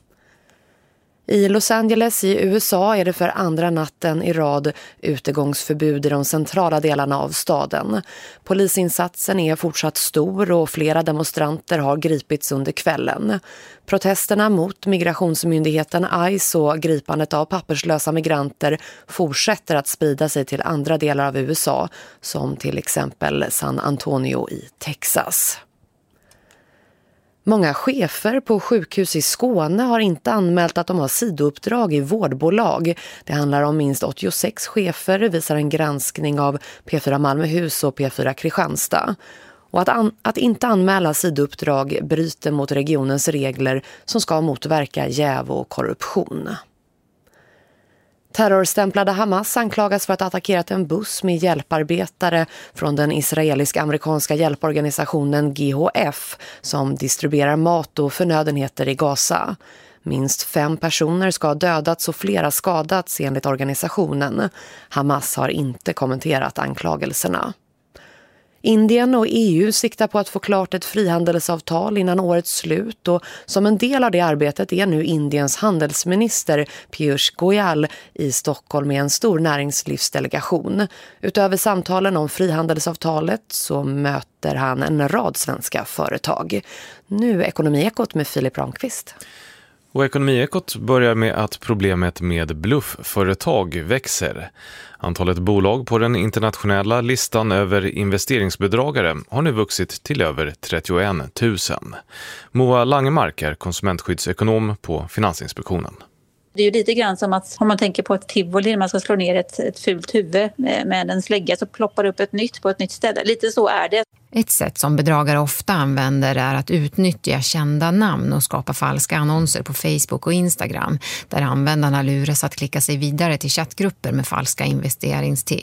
I Los Angeles i USA är det för andra natten i rad utegångsförbud i de centrala delarna av staden. Polisinsatsen är fortsatt stor och flera demonstranter har gripits under kvällen. Protesterna mot migrationsmyndigheten ICE och gripandet av papperslösa migranter fortsätter att sprida sig till andra delar av USA, som till exempel San Antonio i Texas. Många chefer på sjukhus i Skåne har inte anmält att de har sidouppdrag i vårdbolag. Det handlar om minst 86 chefer, visar en granskning av P4 Malmöhus och P4 Kristianstad. Och att inte anmäla sidouppdrag bryter mot regionens regler som ska motverka jäv och korruption. Terrorstämplade Hamas anklagas för att ha attackerat en buss med hjälparbetare från den israelisk-amerikanska hjälporganisationen GHF som distribuerar mat och förnödenheter i Gaza. Minst 5 personer ska ha dödats och flera skadats enligt organisationen. Hamas har inte kommenterat anklagelserna. Indien och EU siktar på att få klart ett frihandelsavtal innan årets slut, och som en del av det arbetet är nu Indiens handelsminister Piyush Goyal i Stockholm med en stor näringslivsdelegation. Utöver samtalen om frihandelsavtalet så möter han en rad svenska företag. Nu Ekonomiekot med Filip Ramqvist. Och Ekonomiekot börjar med att problemet med bluffföretag växer. Antalet bolag på den internationella listan över investeringsbedragare har nu vuxit till över 31 000. Moa Langemark är konsumentskyddsekonom på Finansinspektionen. Det är ju lite grann som att om man tänker på ett tivoli när man ska slå ner ett fult huvud med en slägga så ploppar upp ett nytt på ett nytt ställe. Lite så är det. Ett sätt som bedragare ofta använder är att utnyttja kända namn och skapa falska annonser på Facebook och Instagram där användarna luras att klicka sig vidare till chattgrupper med falska investeringstips.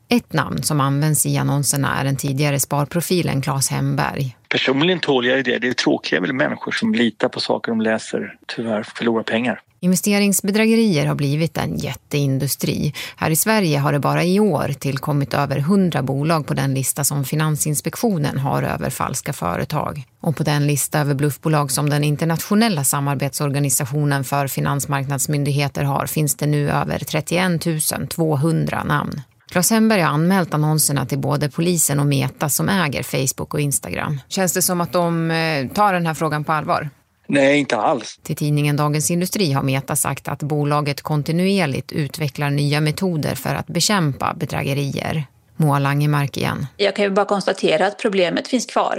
Ett namn som används i annonserna är den tidigare sparprofilen Claes Hemberg. Personligen tål jag det. Det är tråkiga väl människor som litar på saker de läser, tyvärr förlorar pengar. Investeringsbedrägerier har blivit en jätteindustri. Här i Sverige har det bara i år tillkommit över 100 bolag på den lista som Finansinspektionen har över falska företag. Och på den lista över bluffbolag som den internationella samarbetsorganisationen för finansmarknadsmyndigheter har finns det nu över 31 200 namn. Claes Hemberg har anmält annonserna till både polisen och Meta som äger Facebook och Instagram. Känns det som att de tar den här frågan på allvar? Nej, inte alls. Till tidningen Dagens Industri har Meta sagt att bolaget kontinuerligt utvecklar nya metoder för att bekämpa bedrägerier. Moa Langemark igen. Jag kan ju bara konstatera att problemet finns kvar.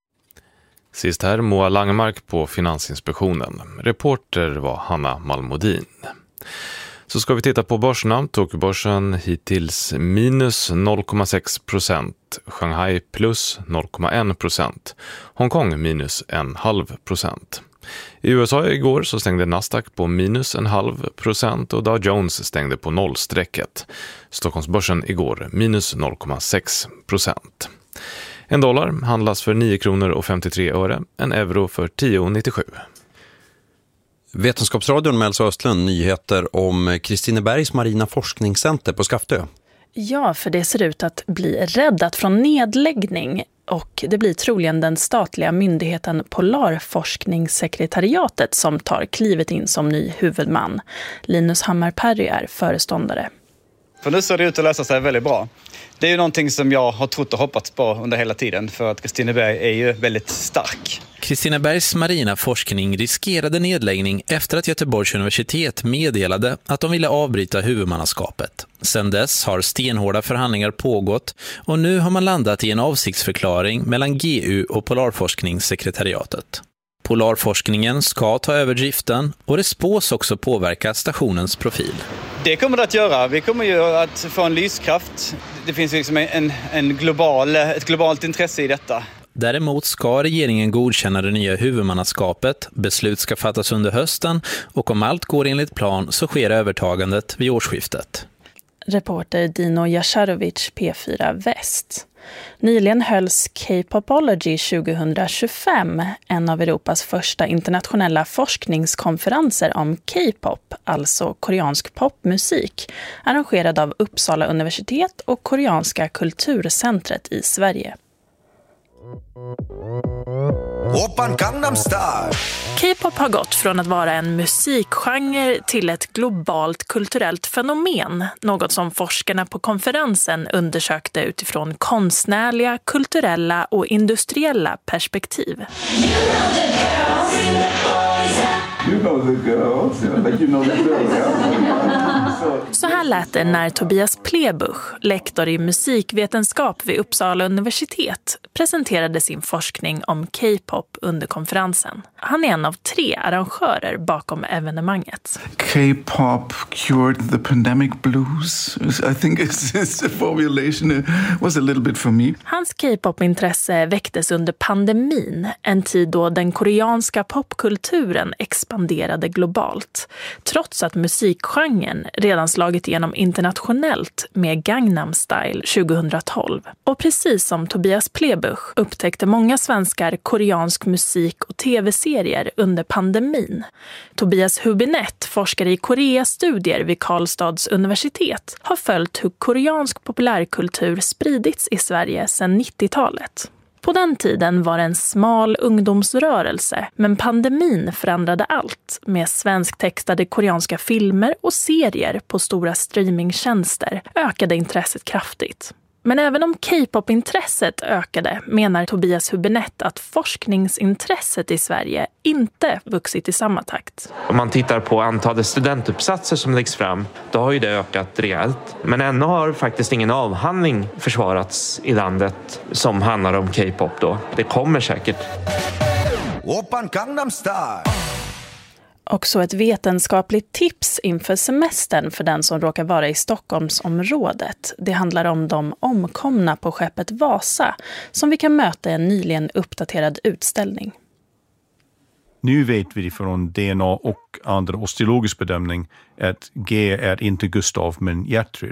Sist här Moa Langemark på Finansinspektionen. Reporter var Hanna Malmodin. Så ska vi titta på börserna. Tokyobörsen hittills minus 0,6%. Shanghai plus 0,1%. Hongkong minus 0,5%. I USA igår så stängde Nasdaq på minus 0,5% och Dow Jones stängde på nollstrecket. Stockholmsbörsen igår minus 0,6%. En dollar handlas för 9 kronor och 53 öre. En euro för 10,97. Vetenskapsradion med Elsa Östlund, nyheter om Kristinebergs marina forskningscenter på Skaftö. Ja, för det ser ut att bli räddat från nedläggning och det blir troligen den statliga myndigheten Polarforskningssekretariatet som tar klivet in som ny huvudman. Linus Hammar-Perry är föreståndare. För nu ser det ut att lösa sig väldigt bra. Det är ju någonting som jag har trott och hoppats på under hela tiden för att Kristineberg är ju väldigt stark. Kristinebergs marina forskning riskerade nedläggning efter att Göteborgs universitet meddelade att de ville avbryta huvudmannaskapet. Sedan dess har stenhårda förhandlingar pågått och nu har man landat i en avsiktsförklaring mellan GU och Polarforskningssekretariatet. Polarforskningen ska ta över driften och det spås också påverka stationens profil. Det kommer det att göra. Vi kommer ju att få en lyskraft. Det finns liksom ett globalt intresse i detta. Däremot ska regeringen godkänna det nya huvudmannaskapet. Beslut ska fattas under hösten och om allt går enligt plan så sker övertagandet vid årsskiftet. Reporter Dino Jasharovic, P4 Väst. Nyligen hölls K-Popology 2025, en av Europas första internationella forskningskonferenser om K-pop, alltså koreansk popmusik, arrangerad av Uppsala universitet och Koreanska kulturcentret i Sverige. K-pop har gått från att vara en musikgenre till ett globalt kulturellt fenomen, något som forskarna på konferensen undersökte utifrån konstnärliga, kulturella och industriella perspektiv. Så här lät det när Tobias Plebuch, lektor i musikvetenskap vid Uppsala universitet, presenterade sin forskning om K-pop under konferensen. Han är en av 3 arrangörer bakom evenemanget. K-pop cured the pandemic blues. I think its formulation was a little bit for me. Hans K-pop-intresse väcktes under pandemin, en tid då den koreanska popkulturen expanderade globalt, trots att musikgenren redan slagit igenom internationellt med Gangnam Style 2012. Och precis som Tobias Plebuch upptäckte många svenskar koreansk musik och tv-serier under pandemin. Tobias Hübinette, forskare i Koreastudier vid Karlstads universitet, har följt hur koreansk populärkultur spridits i Sverige sedan 90-talet. På den tiden var det en smal ungdomsrörelse, men pandemin förändrade allt med svensktextade koreanska filmer och serier på stora streamingtjänster ökade intresset kraftigt. Men även om K-pop-intresset ökade menar Tobias Hübinette att forskningsintresset i Sverige inte vuxit i samma takt. Om man tittar på antalet studentuppsatser som läggs fram, då har ju det ökat rejält. Men ännu har faktiskt ingen avhandling försvarats i landet som handlar om K-pop då. Det kommer säkert. Oppan Gangnam Style. Också ett vetenskapligt tips inför semestern för den som råkar vara i Stockholmsområdet. Det handlar om de omkomna på skeppet Vasa som vi kan möta i en nyligen uppdaterad utställning. Nu vet vi från DNA och andra osteologisk bedömning att G är inte Gustav men Gertrud.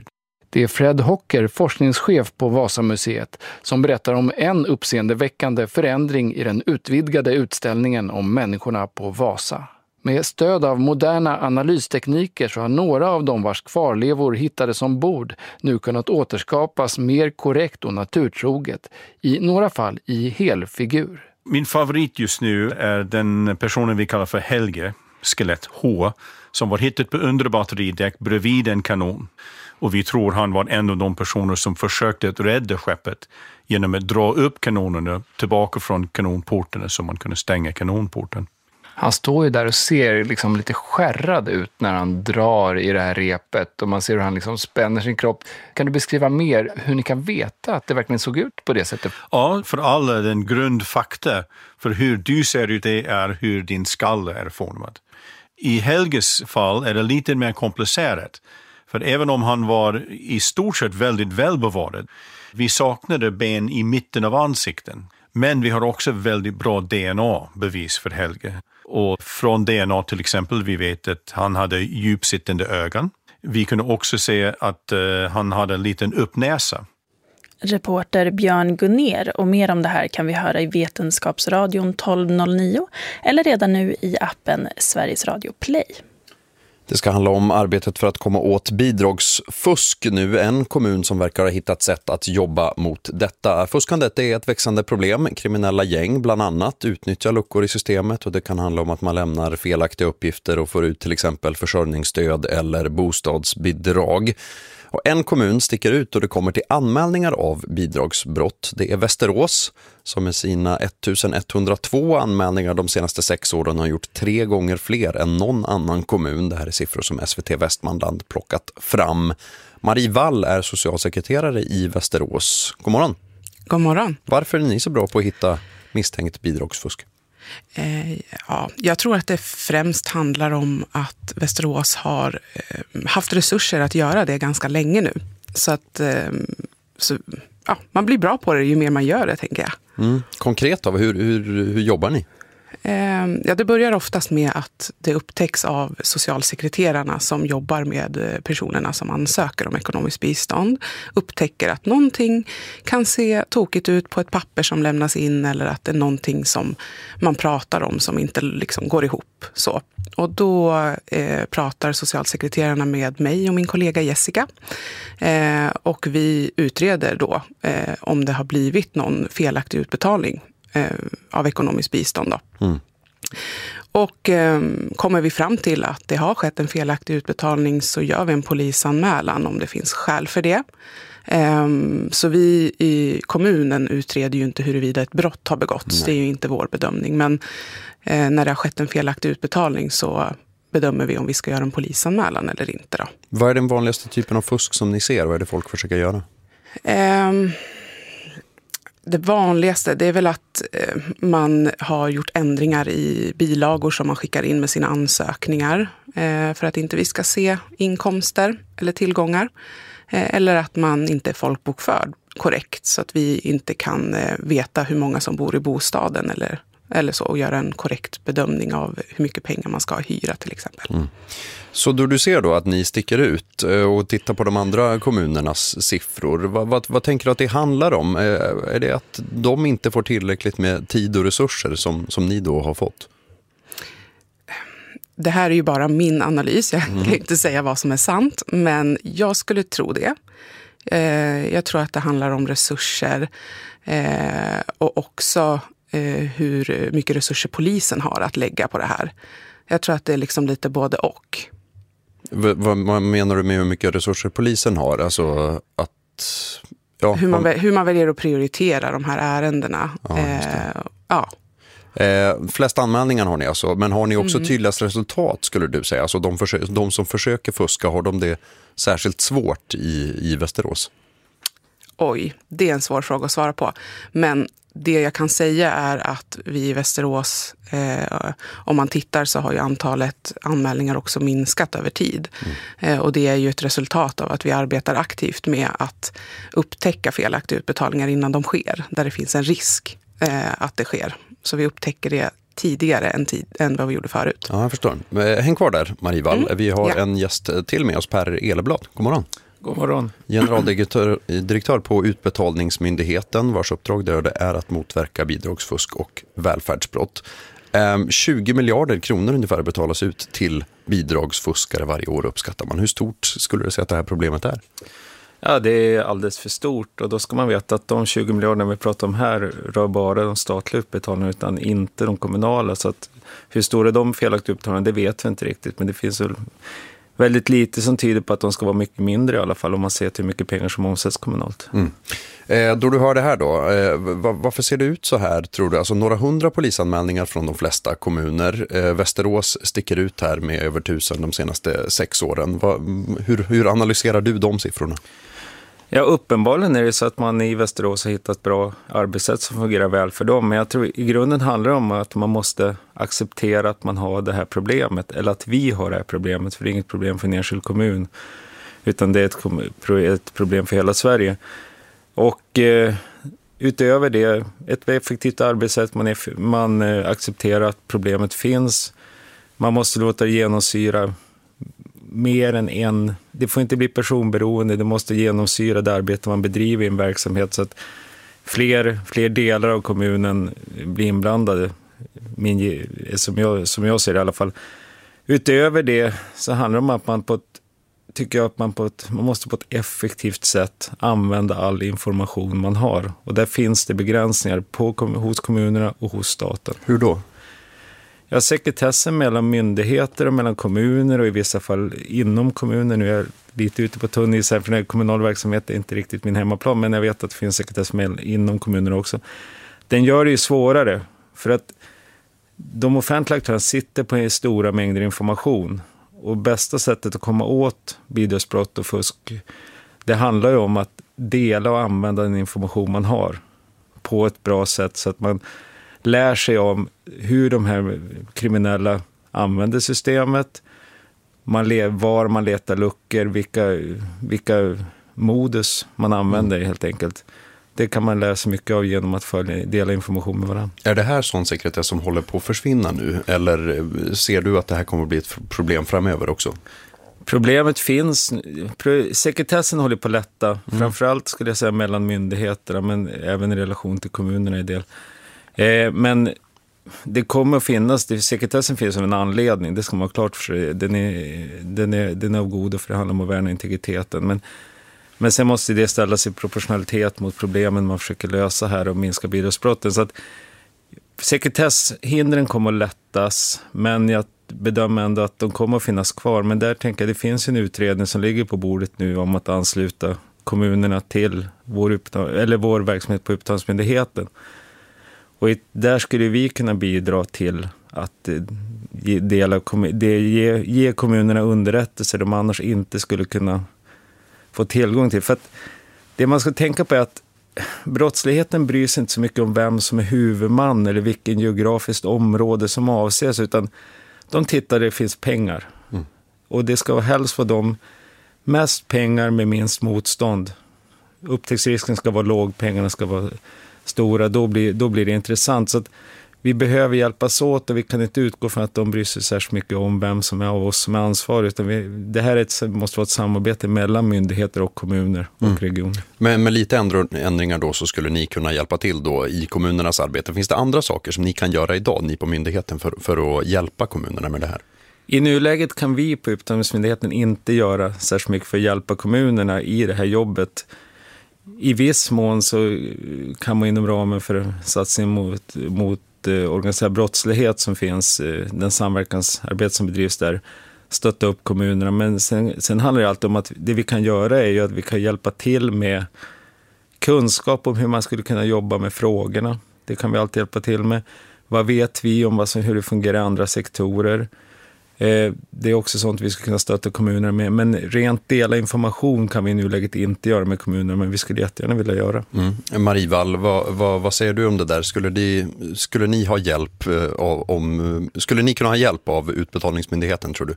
Det är Fred Hocker, forskningschef på Vasamuseet, som berättar om en uppseendeväckande förändring i den utvidgade utställningen om människorna på Vasa. Med stöd av moderna analystekniker så har några av de vars kvarlevor hittades ombord nu kunnat återskapas mer korrekt och naturtroget, i några fall i helfigur. Min favorit just nu är den personen vi kallar för Helge, skelett H, som var hittat på underbatteridäck bredvid en kanon. Och vi tror han var en av de personer som försökte att rädda skeppet genom att dra upp kanonerna tillbaka från kanonporten så man kunde stänga kanonporten. Han står ju där och ser liksom lite skärrad ut när han drar i det här repet och man ser hur han liksom spänner sin kropp. Kan du beskriva mer hur ni kan veta att det verkligen såg ut på det sättet? Ja, för alla den grundfakta för hur du ser ut det är hur din skalle är formad. I Helges fall är det lite mer komplicerat. För även om han var i stort sett väldigt välbevarad, vi saknade ben i mitten av ansikten. Men vi har också väldigt bra DNA-bevis för Helge. Och från DNA till exempel, vi vet att han hade djupsittande ögon. Vi kunde också se att han hade en liten uppnäsa. Reporter Björn Gunner, och mer om det här kan vi höra i Vetenskapsradion 1209 eller redan nu i appen Sveriges Radio Play. Det ska handla om arbetet för att komma åt bidragsfusk nu. En kommun som verkar ha hittat sätt att jobba mot detta. Fuskandet är ett växande problem. Kriminella gäng bland annat utnyttjar luckor i systemet och det kan handla om att man lämnar felaktiga uppgifter och får ut till exempel försörjningsstöd eller bostadsbidrag. Och en kommun sticker ut och det kommer till anmälningar av bidragsbrott. Det är Västerås som med sina 1102 anmälningar de senaste 6 åren har gjort 3 gånger fler än någon annan kommun. Det här är siffror som SVT Västmanland plockat fram. Marie Wall är socialsekreterare i Västerås. God morgon. God morgon. Varför är ni så bra på att hitta misstänkt bidragsfusk? Jag tror att det främst handlar om att Västerås har haft resurser att göra det ganska länge nu. Så att man blir bra på det ju mer man gör det, tänker jag. Konkret då, hur jobbar ni? Det börjar oftast med att det upptäcks av socialsekreterarna som jobbar med personerna som ansöker om ekonomiskt bistånd. Upptäcker att någonting kan se tokigt ut på ett papper som lämnas in eller att det är någonting som man pratar om som inte liksom går ihop. Så. Och då pratar socialsekreterarna med mig och min kollega Jessica. Och vi utreder då om det har blivit någon felaktig utbetalning av ekonomiskt bistånd då. Och kommer vi fram till att det har skett en felaktig utbetalning så gör vi en polisanmälan om det finns skäl för det. Så vi i kommunen utreder ju inte huruvida ett brott har begåtts. Nej. Det är ju inte vår bedömning. Men när det har skett en felaktig utbetalning så bedömer vi om vi ska göra en polisanmälan eller inte då. Vad är den vanligaste typen av fusk som ni ser? Vad är det folk försöker göra? Det vanligaste det är väl att man har gjort ändringar i bilagor som man skickar in med sina ansökningar för att inte vi ska se inkomster eller tillgångar. Eller att man inte är folkbokförd korrekt så att vi inte kan veta hur många som bor i bostaden eller så och göra en korrekt bedömning av hur mycket pengar man ska hyra till exempel. Så då du ser då att ni sticker ut och tittar på de andra kommunernas siffror, vad tänker du att det handlar om? Är det att de inte får tillräckligt med tid och resurser som ni då har fått? Det här är ju bara min analys, jag kan inte säga vad som är sant, men jag skulle tro det. Jag tror att det handlar om resurser och också hur mycket resurser polisen har att lägga på det här. Jag tror att det är liksom lite både och. Vad menar du med hur mycket resurser polisen har? Alltså att... Ja, hur man väljer att prioritera de här ärendena. Flest anmälningar har ni alltså, men har ni också tydligast resultat skulle du säga? Alltså de som försöker fuska, har de det särskilt svårt i Västerås? Oj, det är en svår fråga att svara på. Men det jag kan säga är att vi i Västerås, om man tittar så har ju antalet anmälningar också minskat över tid. Och det är ju ett resultat av att vi arbetar aktivt med att upptäcka felaktiga utbetalningar innan de sker. Där det finns en risk att det sker. Så vi upptäcker det tidigare än vad vi gjorde förut. Ja, jag förstår. Häng kvar där, Marie Wall. Vi har en gäst till med oss, Per Eleblad. God morgon. God morgon. Generaldirektör på Utbetalningsmyndigheten, vars uppdrag det är att motverka bidragsfusk och välfärdsbrott. 20 miljarder kronor ungefär betalas ut till bidragsfuskare varje år, uppskattar man. Hur stort skulle du säga att det här problemet är? Ja, det är alldeles för stort, och då ska man veta att de 20 miljarder vi pratar om här rör bara de statliga utbetalningarna utan inte de kommunala. Så att hur stora de felaktiga utbetalningarna, det vet vi inte riktigt, men det finns väl väldigt lite som tyder på att de ska vara mycket mindre i alla fall om man ser till hur mycket pengar som omsätts kommunalt. Då du hör det här då, varför ser det ut så här tror du? Alltså några 100 polisanmälningar från de flesta kommuner. Västerås sticker ut här med över 1000 de senaste 6 åren. Hur analyserar du de siffrorna? Ja, uppenbarligen är det så att man i Västerås har hittat bra arbetssätt som fungerar väl för dem. Men jag tror i grunden handlar det om att man måste acceptera att man har det här problemet. Eller att vi har det här problemet, för det är inget problem för en enskild kommun. Utan det är ett problem för hela Sverige. Och utöver det, ett effektivt arbetssätt, man accepterar att problemet finns. Man måste låta det genomsyra mer än en. Det får inte bli personberoende, det måste genomsyra det arbete man bedriver i en verksamhet så att fler delar av kommunen blir inblandade, som jag ser det i alla fall. Utöver det så handlar det om att man måste på ett effektivt sätt använda all information man har. Och där finns det begränsningar hos kommunerna och hos staten. Hur då? Ja, sekretessen mellan myndigheter och mellan kommuner och i vissa fall inom kommuner. Nu är jag lite ute på tunn is här, för den kommunal verksamhet är inte riktigt min hemmaplan, men jag vet att det finns sekretess inom kommuner också. Den gör det ju svårare för att de offentliga aktörerna sitter på stora mängder information. Och bästa sättet att komma åt bidragsbrott och fusk, det handlar ju om att dela och använda den information man har på ett bra sätt så att man lär sig om hur de här kriminella använder systemet, var man letar luckor, vilka modus man använder helt enkelt. Det kan man lära sig mycket av genom att dela information med varandra. Är det här sån sekretess som håller på att försvinna nu? Eller ser du att det här kommer att bli ett problem framöver också? Problemet finns. Sekretessen håller på att lätta. Framförallt skulle jag säga mellan myndigheterna, men även i relation till kommunerna i del. Men det kommer att finnas, sekretessen finns av en anledning, det ska man ha klart för sig. Den är av godo för det handlar om att värna integriteten. Men sen måste det ställas i proportionalitet mot problemen man försöker lösa här och minska bidragsbrotten. Så att sekretesshindren kommer att lättas, men jag bedömer ändå att de kommer att finnas kvar. Men där tänker jag det finns en utredning som ligger på bordet nu om att ansluta kommunerna till vår verksamhet på Utbetalningsmyndigheten. Och där skulle vi kunna bidra till att ge kommunerna underrättelser de annars inte skulle kunna få tillgång till. För att det man ska tänka på är att brottsligheten bryr sig inte så mycket om vem som är huvudman eller vilken geografiskt område som avses, utan de tittar där det finns pengar. Och det ska helst vara de mest pengar med minst motstånd. Upptäcktsrisken ska vara låg, pengarna ska vara stora, då blir det intressant. Så att vi behöver hjälpas åt och vi kan inte utgå från att de bryr sig särskilt mycket om vem som är av oss som är ansvarig, utan det här måste vara ett samarbete mellan myndigheter och kommuner och regioner. Men med lite ändringar då så skulle ni kunna hjälpa till då i kommunernas arbete. Finns det andra saker som ni kan göra idag, ni på myndigheten, för att hjälpa kommunerna med det här? I nuläget kan vi på Utbetalningsmyndigheten inte göra särskilt mycket för att hjälpa kommunerna i det här jobbet. I viss mån så kan man inom ramen för satsning mot organiserad brottslighet som finns, den samverkansarbete som bedrivs där, stötta upp kommunerna. Men sen handlar det alltid om att det vi kan göra är ju att vi kan hjälpa till med kunskap om hur man skulle kunna jobba med frågorna. Det kan vi alltid hjälpa till med. Vad vet vi om hur det fungerar i andra sektorer? Det är också sånt vi ska kunna stötta kommunerna med. Men rent dela information kan vi i nuläget inte göra med kommunerna, men vi skulle jättegärna vilja göra. Marie Wall, vad säger du om det där? Skulle ni ha hjälp skulle ni kunna ha hjälp av Utbetalningsmyndigheten, tror du?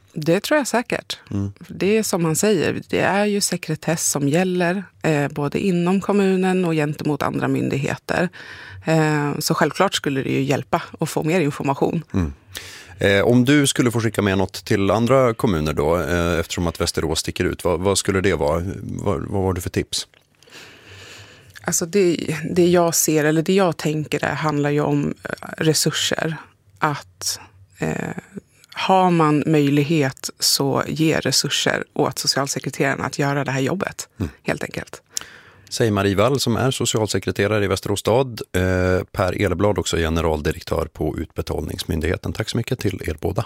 Det tror jag säkert. Det är som man säger, det är ju sekretess som gäller både inom kommunen och gentemot andra myndigheter. Så självklart skulle det ju hjälpa att få mer information. Om du skulle få skicka med något till andra kommuner då, eftersom att Västerås sticker ut, vad skulle det vara? Vad har du för tips? Alltså det jag ser, eller det jag tänker handlar ju om resurser. Att har man möjlighet så ge resurser åt socialsekreterarna att göra det här jobbet, helt enkelt. Säger Marie Wall som är socialsekreterare i Västerås stad. Per Eleblad också generaldirektör på Utbetalningsmyndigheten. Tack så mycket till er båda.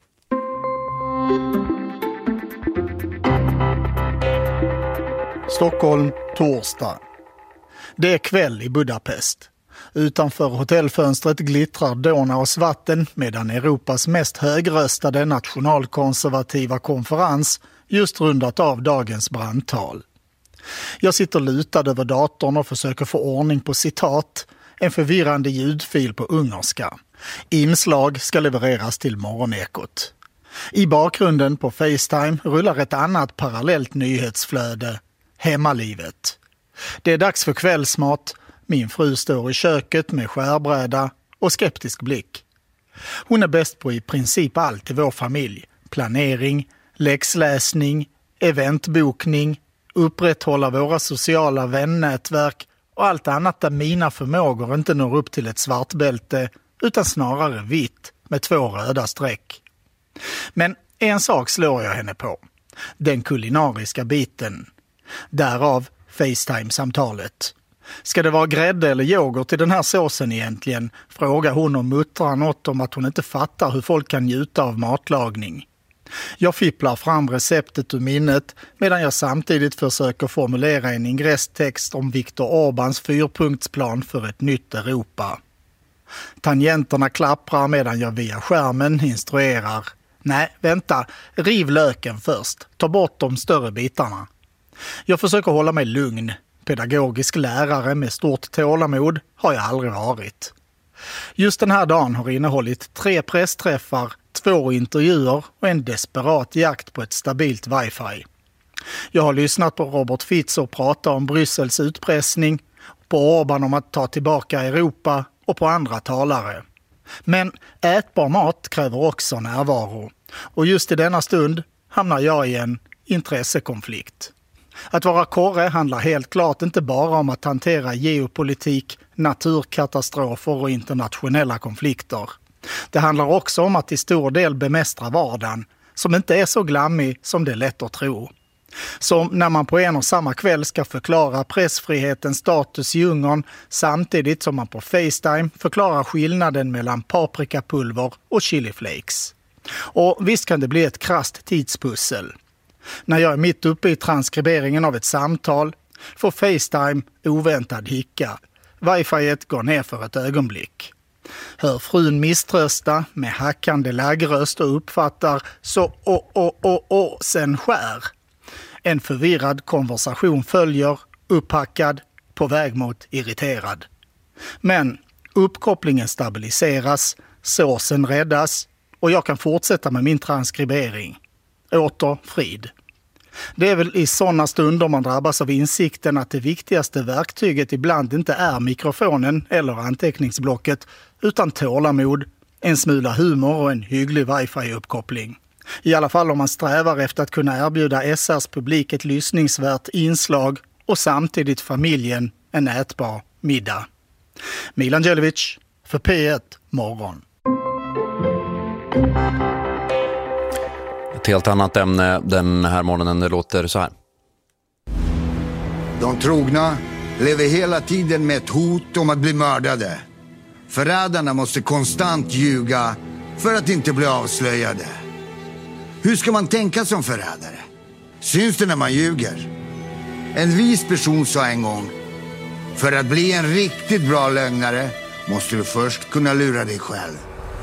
Stockholm, torsdag. Det är kväll i Budapest. Utanför hotellfönstret glittrar Donaus vatten medan Europas mest högröstade nationalkonservativa konferens just rundat av dagens brandtal. Jag sitter lutad över datorn och försöker få ordning på citat, en förvirrande ljudfil på ungerska. Inslag ska levereras till morgonekot. I bakgrunden på FaceTime rullar ett annat parallellt nyhetsflöde, hemmalivet. Det är dags för kvällsmat. Min fru står i köket med skärbräda och skeptisk blick. Hon är bäst på i princip allt i vår familj. Planering, läxläsning, eventbokning, upprätthålla våra sociala vännätverk och allt annat där mina förmågor inte når upp till ett svartbälte utan snarare vitt med 2 röda streck. Men en sak slår jag henne på. Den kulinariska biten. Därav FaceTime-samtalet. Ska det vara grädde eller yoghurt i den här såsen egentligen? Frågar hon och muttrar något om att hon inte fattar hur folk kan njuta av matlagning. Jag fipplar fram receptet ur minnet medan jag samtidigt försöker formulera en ingresstext om Viktor Orbáns 4-punktsplan för ett nytt Europa. Tangenterna klapprar medan jag via skärmen instruerar. Nej, vänta, riv löken först. Ta bort de större bitarna. Jag försöker hålla mig lugn. Pedagogisk lärare med stort tålamod har jag aldrig varit. Just den här dagen har innehållit 3 pressträffar, 2 intervjuer och en desperat jakt på ett stabilt wifi. Jag har lyssnat på Robert Fico prata om Bryssels utpressning, på Orbán om att ta tillbaka Europa och på andra talare. Men ätbar mat kräver också närvaro. Och just i denna stund hamnar jag i en intressekonflikt. Att vara korre handlar helt klart inte bara om att hantera geopolitik, naturkatastrofer och internationella konflikter. Det handlar också om att till stor del bemästra vardagen, som inte är så glammig som det är lätt att tro. Som när man på en och samma kväll ska förklara pressfrihetens status i Ungern samtidigt som man på FaceTime förklarar skillnaden mellan paprikapulver och chiliflakes. Och visst kan det bli ett krasst tidspussel. När jag är mitt uppe i transkriberingen av ett samtal får FaceTime oväntad hicka. Wifi-et går ner för ett ögonblick. Hör frun misströsta med hackande laggröst och uppfattar så sen skär. En förvirrad konversation följer, upphackad, på väg mot irriterad. Men uppkopplingen stabiliseras, såsen räddas och jag kan fortsätta med min transkribering. Åter frid. Det är väl i sådana stunder man drabbas av insikten att det viktigaste verktyget ibland inte är mikrofonen eller anteckningsblocket utan tålamod, en smula humor och en hygglig wifi-uppkoppling. I alla fall om man strävar efter att kunna erbjuda SRs publik ett lyssningsvärt inslag och samtidigt familjen en ätbar middag. Milan Djelevic för P1 Morgon. Ett helt annat ämne den här morgonen, det låter så här. De trogna lever hela tiden med ett hot om att bli mördade. Förrädarna måste konstant ljuga för att inte bli avslöjade. Hur ska man tänka som förrädare? Syns det när man ljuger? En vis person sa en gång: för att bli en riktigt bra lögnare måste du först kunna lura dig själv.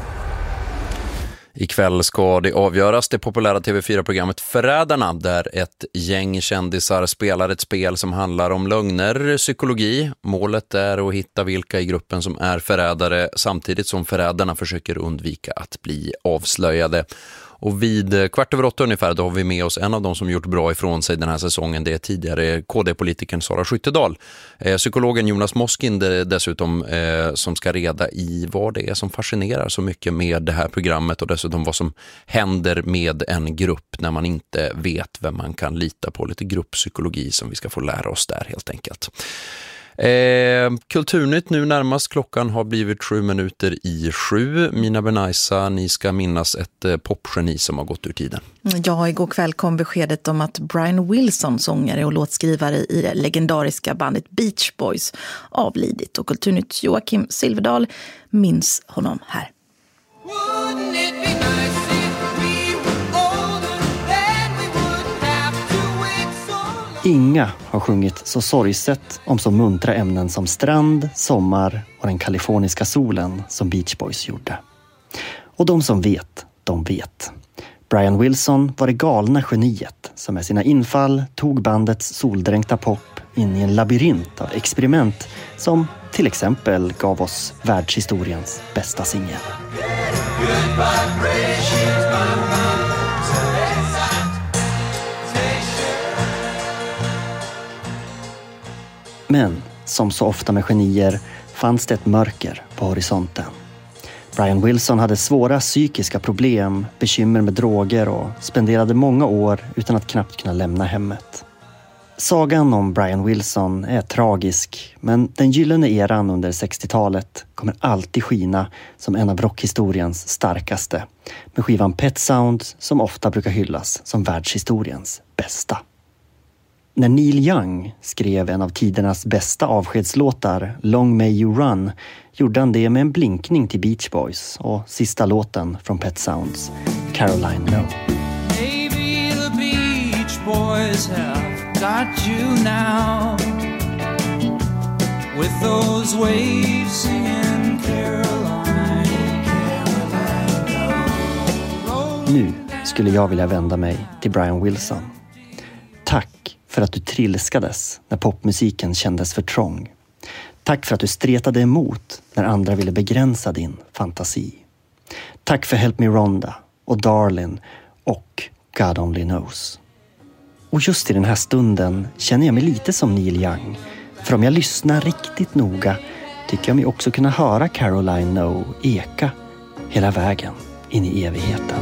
Ikväll ska det avgöras, det populära TV4-programmet Förrädarna, där ett gäng kändisar spelar ett spel som handlar om lögner, psykologi. Målet är att hitta vilka i gruppen som är förrädare samtidigt som förrädarna försöker undvika att bli avslöjade. Och vid 7:15 ungefär då har vi med oss en av de som gjort bra ifrån sig den här säsongen. Det är tidigare KD-politikern Sara Skyttedal. Psykologen Jonas Moskind dessutom som ska reda i vad det är som fascinerar så mycket med det här programmet och dessutom vad som händer med en grupp när man inte vet vem man kan lita på. Lite grupppsykologi som vi ska få lära oss där helt enkelt. Kulturnytt nu närmast. Klockan har blivit 7:07. Mina Benaisa, ni ska minnas ett popgeni som har gått ur tiden. Ja, igår kväll kom beskedet om att Brian Wilson, sångare och låtskrivare i det legendariska bandet Beach Boys, avlidit. Och Kulturnytt Joakim Silverdal minns honom här. Inga har sjungit så sorgset om så muntra ämnen som strand, sommar och den kaliforniska solen som Beach Boys gjorde. Och de som vet, de vet. Brian Wilson var det galna geniet som med sina infall tog bandets soldränkta pop in i en labyrint av experiment som till exempel gav oss världshistoriens bästa singel. Men som så ofta med genier fanns det ett mörker på horisonten. Brian Wilson hade svåra psykiska problem, bekymmer med droger och spenderade många år utan att knappt kunna lämna hemmet. Sagan om Brian Wilson är tragisk, men den gyllene eran under 60-talet kommer alltid skina som en av rockhistoriens starkaste, med skivan Pet Sounds som ofta brukar hyllas som världshistoriens bästa. När Neil Young skrev en av tidernas bästa avskedslåtar, Long May You Run, gjorde han det med en blinkning till Beach Boys och sista låten från Pet Sounds, Caroline No. Maybe the Beach Boys have got you now, with those waves singing Caroline, Caroline No. Nu skulle jag vilja vända mig till Brian Wilson. Tack för att du trilskades när popmusiken kändes för trång. Tack för att du stretade emot när andra ville begränsa din fantasi. Tack för Help Me Rhonda och Darlin och God Only Knows. Och just i den här stunden känner jag mig lite som Neil Young. För om jag lyssnar riktigt noga tycker jag mig också kunna höra Caroline No eka hela vägen in i evigheten.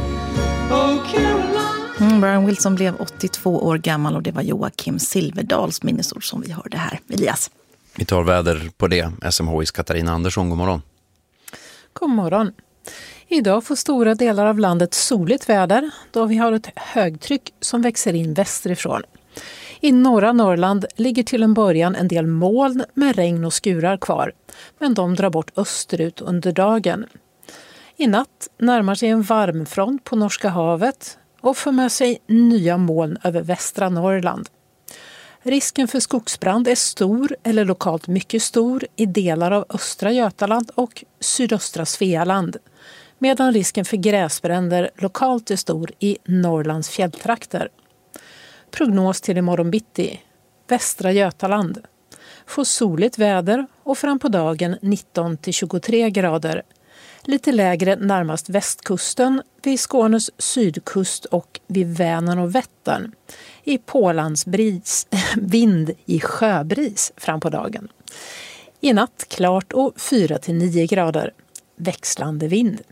Brian Wilson blev 82 år gammal och det var Joakim Silverdals minnesord som vi hörde här. Elias. Vi tar väder på det. SMHIs Katarina Andersson, god morgon. God morgon. Idag får stora delar av landet soligt väder då vi har ett högtryck som växer in västerifrån. I norra Norrland ligger till en början en del moln med regn och skurar kvar, men de drar bort österut under dagen. I natt närmar sig en varmfront på Norska havet och för med sig nya moln över västra Norrland. Risken för skogsbrand är stor eller lokalt mycket stor i delar av östra Götaland och sydöstra Svealand, medan risken för gräsbränder lokalt är stor i Norrlands fjälltrakter. Prognos till imorgon bitti. Västra Götaland får soligt väder och fram på dagen 19-23 grader. Lite lägre närmast västkusten, vid Skånes sydkust och vid Vänern och Vättern. I pålandsbris, vind i sjöbris fram på dagen. I natt klart och 4-9 grader. Växlande vind.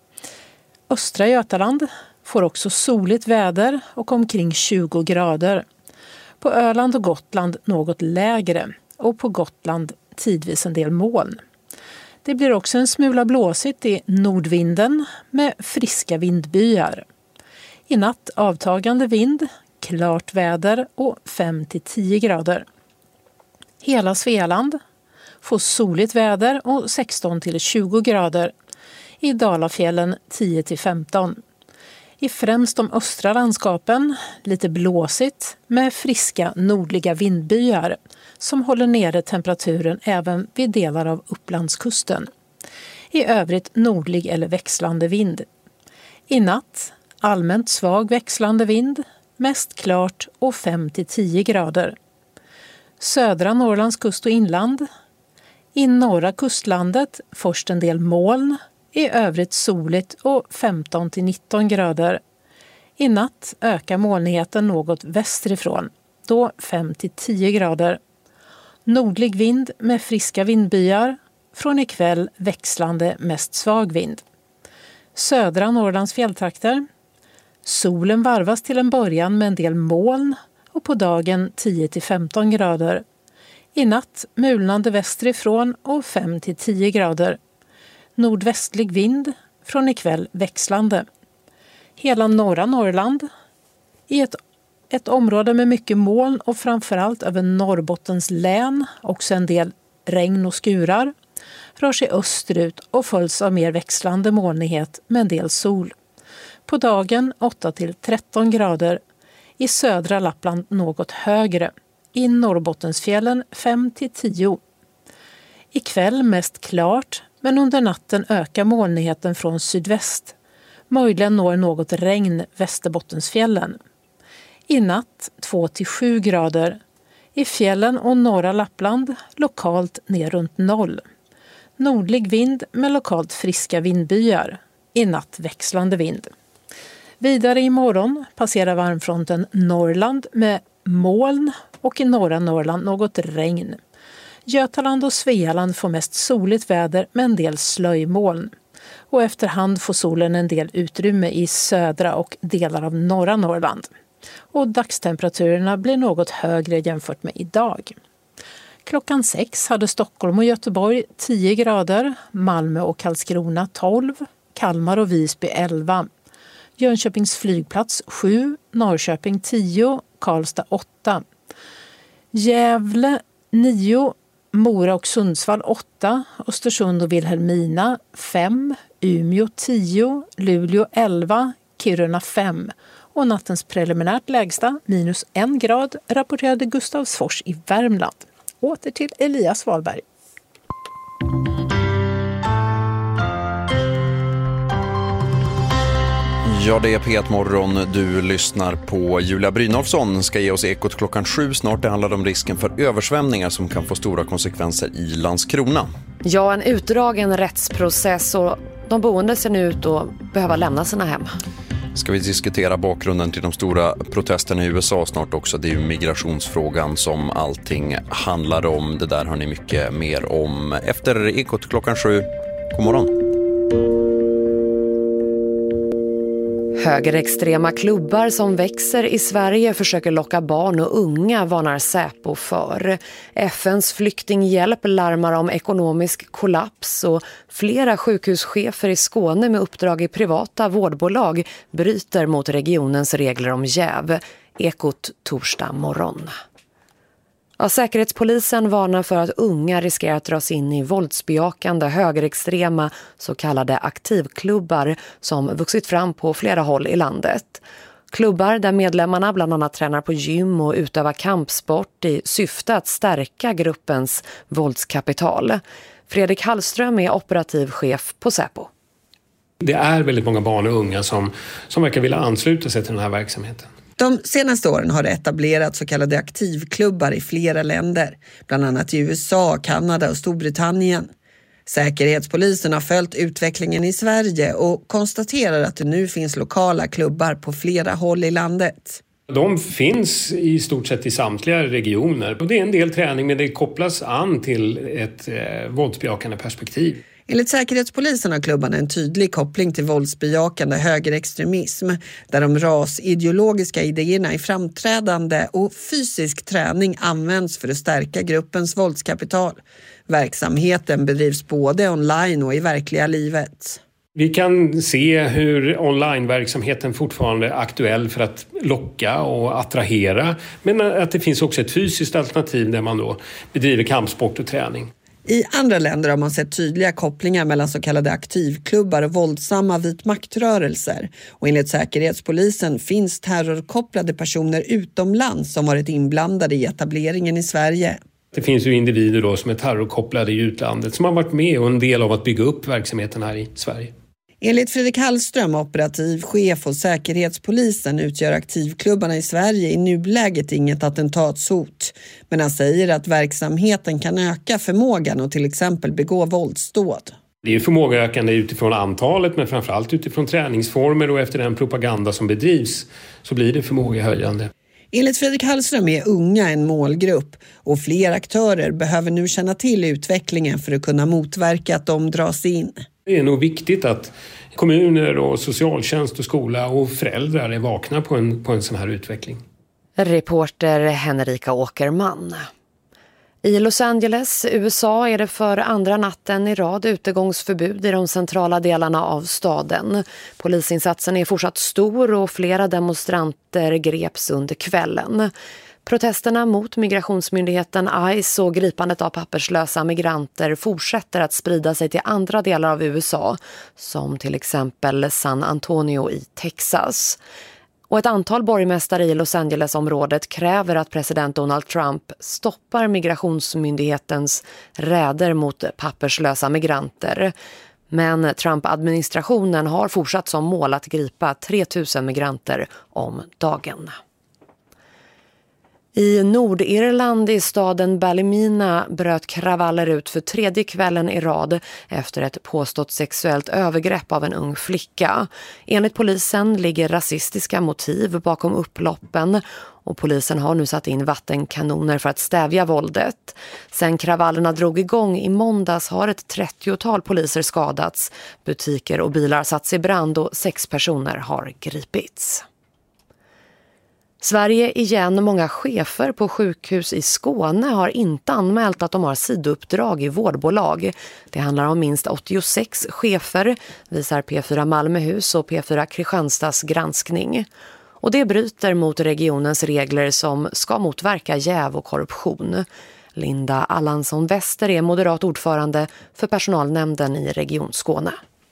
Östra Götaland får också soligt väder och omkring 20 grader. På Öland och Gotland något lägre och på Gotland tidvis en del moln. Det blir också en smula blåsigt i nordvinden med friska vindbyar. I natt avtagande vind, klart väder och 5-10 grader. Hela Svealand får soligt väder och 16-20 grader. I Dalafjällen 10-15. I främst de östra landskapen lite blåsigt med friska nordliga vindbyar som håller nere temperaturen även vid delar av Upplandskusten. I övrigt nordlig eller växlande vind. I natt allmänt svag växlande vind, mest klart och 5-10 grader. Södra Norrlands kust och inland. I norra kustlandet först en del moln. I övrigt soligt och 15-19 grader. I natt ökar molnigheten något västerifrån, då 5-10 grader. Nordlig vind med friska vindbyar, från ikväll växlande mest svag vind. Södra Norrlands fjälltrakter. Solen varvas till en början med en del moln och på dagen 10-15 grader. I natt mulnande västerifrån och 5-10 grader. Nordvästlig vind, från ikväll växlande. Hela norra Norrland. I ett område med mycket moln och framförallt över Norrbottens län, också en del regn och skurar, rör sig österut och följs av mer växlande molnighet med en del sol. På dagen 8-13 grader, i södra Lappland något högre, i Norrbottensfjällen 5-10. Ikväll mest klart, men under natten ökar molnigheten från sydväst. Möjligen når något regn Västerbottensfjällen. I natt 2-7 grader. I fjällen och norra Lappland lokalt ner runt 0. Nordlig vind med lokalt friska vindbyar. I natt växlande vind. Vidare imorgon passerar varmfronten Norrland med moln och i norra Norrland något regn. Götaland och Svealand får mest soligt väder med en del slöjmoln. Och efterhand får solen en del utrymme i södra och delar av norra Norrland. Och dagstemperaturerna blir något högre jämfört med idag. Klockan 6 hade Stockholm och Göteborg 10 grader, Malmö och Karlskrona 12, Kalmar och Visby 11. Jönköpings flygplats 7, Norrköping 10, Karlstad 8. Gävle 9, Mora och Sundsvall 8, Östersund och Vilhelmina 5, Umeå 10, Luleå 11, Kiruna 5 och nattens preliminärt lägsta -1 grad rapporterade Gustavsfors i Värmland. Åter till Elias Wahlberg. Ja, det är P1 Morgon. Du lyssnar på. Julia Brynolfsson ska ge oss Ekot klockan 7 snart. Det handlar om risken för översvämningar som kan få stora konsekvenser i Landskrona. Ja, en utdragen rättsprocess och de boende ser nu ut att behöva lämna sina hem. Ska vi diskutera bakgrunden till de stora protesterna i USA snart också. Det är ju migrationsfrågan som allting handlar om. Det där har ni mycket mer om efter Ekot klockan 7. God morgon. Högerextrema klubbar som växer i Sverige försöker locka barn och unga, varnar Säpo för. FNs flyktinghjälp larmar om ekonomisk kollaps och flera sjukhuschefer i Skåne med uppdrag i privata vårdbolag bryter mot regionens regler om jäv. Ekot torsdag morgon. Ja, Säkerhetspolisen varnar för att unga riskerar att dras in i våldsbejakande högerextrema så kallade aktivklubbar som vuxit fram på flera håll i landet. Klubbar där medlemmarna bland annat tränar på gym och utövar kampsport i syfte att stärka gruppens våldskapital. Fredrik Hallström är operativ chef på Säpo. Det är väldigt många barn och unga som verkar vilja ansluta sig till den här verksamheten. De senaste åren har det etablerats så kallade aktivklubbar i flera länder, bland annat i USA, Kanada och Storbritannien. Säkerhetspolisen har följt utvecklingen i Sverige och konstaterar att det nu finns lokala klubbar på flera håll i landet. De finns i stort sett i samtliga regioner. Och det är en del träning, men det kopplas an till ett våldsbejakande perspektiv. Enligt Säkerhetspolisen har klubbarna en tydlig koppling till våldsbejakande högerextremism där de rasideologiska idéerna är framträdande och fysisk träning används för att stärka gruppens våldskapital. Verksamheten bedrivs både online och i verkliga livet. Vi kan se hur onlineverksamheten fortfarande är aktuell för att locka och attrahera, men att det finns också ett fysiskt alternativ där man då bedriver kampsport och träning. I andra länder har man sett tydliga kopplingar mellan så kallade aktivklubbar och våldsamma vitmaktrörelser. Och enligt Säkerhetspolisen finns terrorkopplade personer utomlands som varit inblandade i etableringen i Sverige. Det finns ju individer då som är terrorkopplade i utlandet som har varit med och en del av att bygga upp verksamheten här i Sverige. Enligt Fredrik Hallström, operativ chef hos Säkerhetspolisen, utgör aktivklubbarna i Sverige i nuläget inget attentatshot. Men han säger att verksamheten kan öka förmågan och till exempel begå våldsdåd. Det är förmågeökande utifrån antalet, men framförallt utifrån träningsformer, och efter den propaganda som bedrivs så blir det förmågehöjande. Enligt Fredrik Hallström är unga en målgrupp och fler aktörer behöver nu känna till utvecklingen för att kunna motverka att de dras in. Det är nog viktigt att kommuner och socialtjänst och skola och föräldrar är vakna på en sån här utveckling. Reporter Henrika Åkerman. I Los Angeles, USA, är det för andra natten i rad utegångsförbud i de centrala delarna av staden. Polisinsatsen är fortsatt stor och flera demonstranter greps under kvällen. Protesterna mot migrationsmyndigheten ICE och gripandet av papperslösa migranter fortsätter att sprida sig till andra delar av USA, som till exempel San Antonio i Texas. Och ett antal borgmästare i Los Angeles-området kräver att president Donald Trump stoppar migrationsmyndighetens räder mot papperslösa migranter. Men Trump-administrationen har fortsatt som mål att gripa 3 000 migranter om dagen. I Nordirland i staden Ballymena bröt kravaller ut för 3:e kvällen i rad efter ett påstått sexuellt övergrepp av en ung flicka. Enligt polisen ligger rasistiska motiv bakom upploppen och polisen har nu satt in vattenkanoner för att stävja våldet. Sen kravallerna drog igång i måndags har ett 30-tal poliser skadats, butiker och bilar satts i brand och 6 personer har gripits. Sverige igen. Många chefer på sjukhus i Skåne har inte anmält att de har sidouppdrag i vårdbolag. Det handlar om minst 86 chefer, visar P4 Malmöhus och P4 Kristianstads granskning. Och det bryter mot regionens regler som ska motverka jäv och korruption. Linda Allansson Wester är moderat ordförande för personalnämnden i Region Skåne.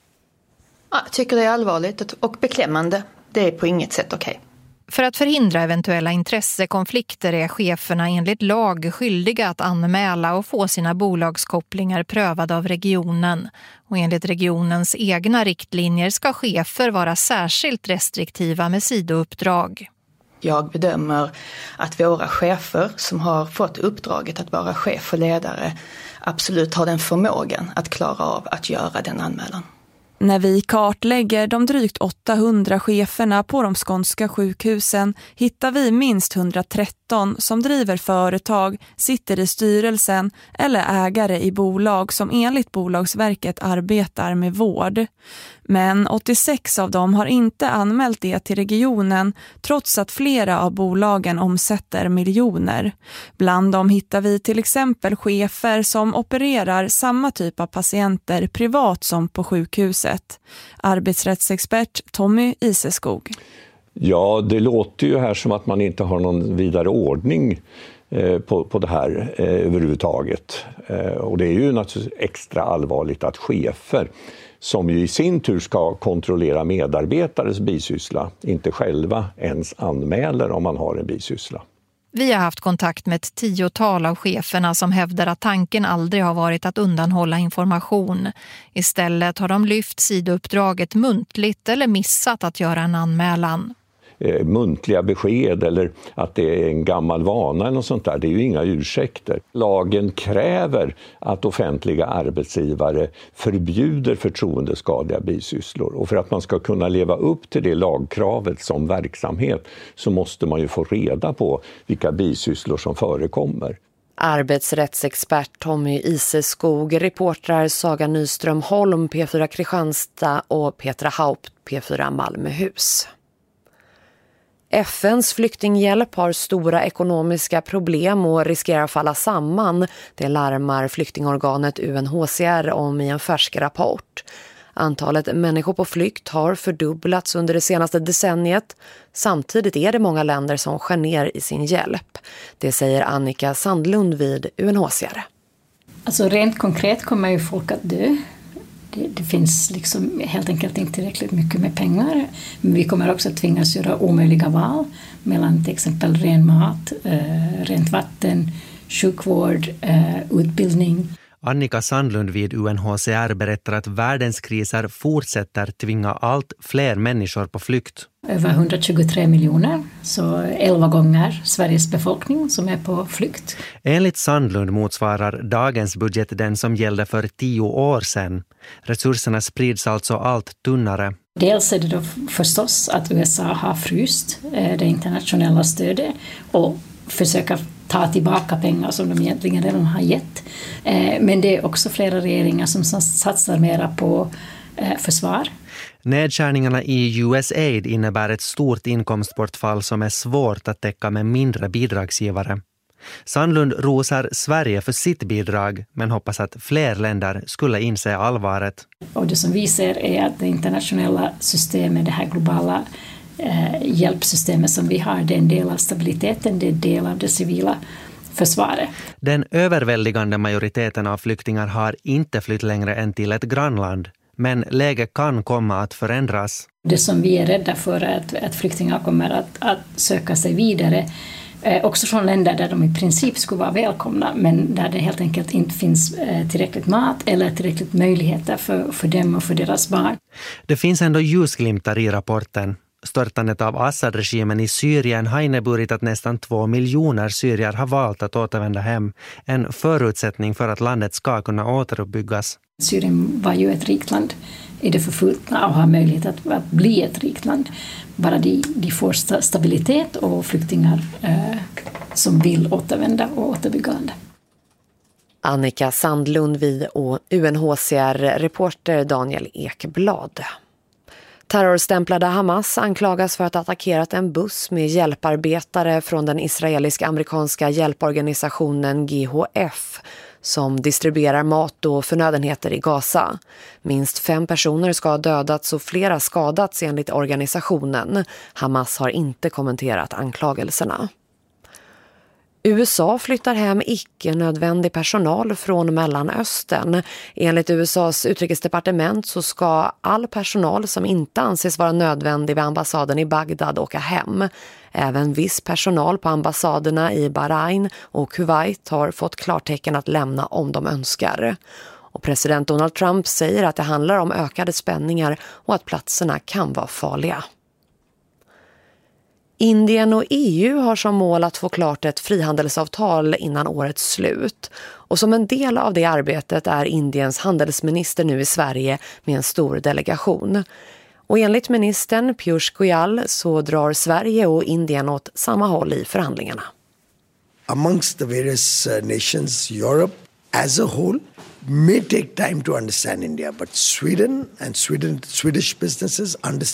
Jag tycker det är allvarligt och beklämmande. Det är på inget sätt okej. För att förhindra eventuella intressekonflikter är cheferna enligt lag skyldiga att anmäla och få sina bolagskopplingar prövade av regionen. Och enligt regionens egna riktlinjer ska chefer vara särskilt restriktiva med sidouppdrag. Jag bedömer att våra chefer som har fått uppdraget att vara chef och ledare absolut har den förmågan att klara av att göra den anmälan. När vi kartlägger de drygt 800 cheferna på de skånska sjukhusen hittar vi minst 113 som driver företag, sitter i styrelsen eller ägare i bolag som enligt Bolagsverket arbetar med vård. Men 86 av dem har inte anmält det till regionen trots att flera av bolagen omsätter miljoner. Bland dem hittar vi till exempel chefer som opererar samma typ av patienter privat som på sjukhuset. Arbetsrättsexpert Tommy Iseskog. Ja, det låter ju här som att man inte har någon vidare ordning på det här överhuvudtaget. Och det är ju naturligtvis extra allvarligt att chefer som ju i sin tur ska kontrollera medarbetares bisyssla inte själva ens anmäler om man har en bisyssla. Vi har haft kontakt med ett 10-tal av cheferna som hävdar att tanken aldrig har varit att undanhålla information. Istället har de lyft sidouppdraget muntligt eller missat att göra en anmälan. Muntliga besked eller att det är en gammal vana eller något sånt där, det är ju inga ursäkter. Lagen kräver att offentliga arbetsgivare förbjuder förtroendeskadliga bisysslor, och för att man ska kunna leva upp till det lagkravet som verksamhet så måste man ju få reda på vilka bisysslor som förekommer. Arbetsrättsexpert Tommy Iseskog, reportrar Saga Nyström Holm, P4 Kristianstad och Petra Haupt, P4 Malmöhus. FNs flyktinghjälp har stora ekonomiska problem och riskerar att falla samman. Det larmar flyktingorganet UNHCR om i en färsk rapport. Antalet människor på flykt har fördubblats under det senaste decenniet. Samtidigt är det många länder som skär ner i sin hjälp. Det säger Annika Sandlund vid UNHCR. Alltså rent konkret kommer ju folk att dö. Det finns liksom helt enkelt inte tillräckligt mycket med pengar. Men vi kommer också att tvingas göra omöjliga val mellan till exempel ren mat, rent vatten, sjukvård, utbildning. Annika Sandlund vid UNHCR berättar att världens kriser fortsätter tvinga allt fler människor på flykt. Över 123 miljoner, så 11 gånger Sveriges befolkning som är på flykt. Enligt Sandlund motsvarar dagens budget den som gällde för 10 år sedan. Resurserna sprids alltså allt tunnare. Dels är det då förstås att USA har fryst det internationella stödet och försöker ta tillbaka pengar som de egentligen redan har gett. Men det är också flera regeringar som satsar mera på försvar. Nedskärningarna i USAID innebär ett stort inkomstbortfall som är svårt att täcka med mindre bidragsgivare. Sandlund rosar Sverige för sitt bidrag men hoppas att fler länder skulle inse allvaret. Och det som vi ser är att det internationella systemet, det här globala hjälpsystemet som vi har, det är en del av stabiliteten, det är en del av det civila försvaret. Den överväldigande majoriteten av flyktingar har inte flytt längre än till ett grannland. Men läget kan komma att förändras. Det som vi är rädda för är att flyktingar kommer att söka sig vidare. Också från länder där de i princip skulle vara välkomna men där det helt enkelt inte finns tillräckligt mat eller tillräckligt möjligheter för dem och för deras barn. Det finns ändå ljusglimtar i rapporten. Störtandet av Assad-regimen i Syrien har inneburit att nästan 2 miljoner syrier har valt att återvända hem. En förutsättning för att landet ska kunna återuppbyggas. Syrien var ju ett rikt land i det förflutna och har möjlighet att bli ett rikt land. Bara de får stabilitet och flyktingar som vill återvända och återbygga landet. Annika Sandlund vid UNHCR-reporter Daniel Ekblad. Terrorstämplade Hamas anklagas för att ha attackerat en buss med hjälparbetare från den israelisk-amerikanska hjälporganisationen GHF som distribuerar mat och förnödenheter i Gaza. Minst 5 personer ska ha dödats och flera skadats enligt organisationen. Hamas har inte kommenterat anklagelserna. USA flyttar hem icke-nödvändig personal från Mellanöstern. Enligt USAs utrikesdepartement så ska all personal som inte anses vara nödvändig vid ambassaden i Bagdad åka hem. Även viss personal på ambassaderna i Bahrain och Kuwait har fått klartecken att lämna om de önskar. Och president Donald Trump säger att det handlar om ökade spänningar och att platserna kan vara farliga. Indien och EU har som mål att få klart ett frihandelsavtal innan årets slut. Och som en del av det arbetet är Indiens handelsminister nu i Sverige med en stor delegation. Och enligt ministern Piyush Goyal så drar Sverige och Indien åt samma håll i förhandlingarna. Amongst the various nations, Europe as a whole may take time to understand India, but Sweden and Swedish businesses understand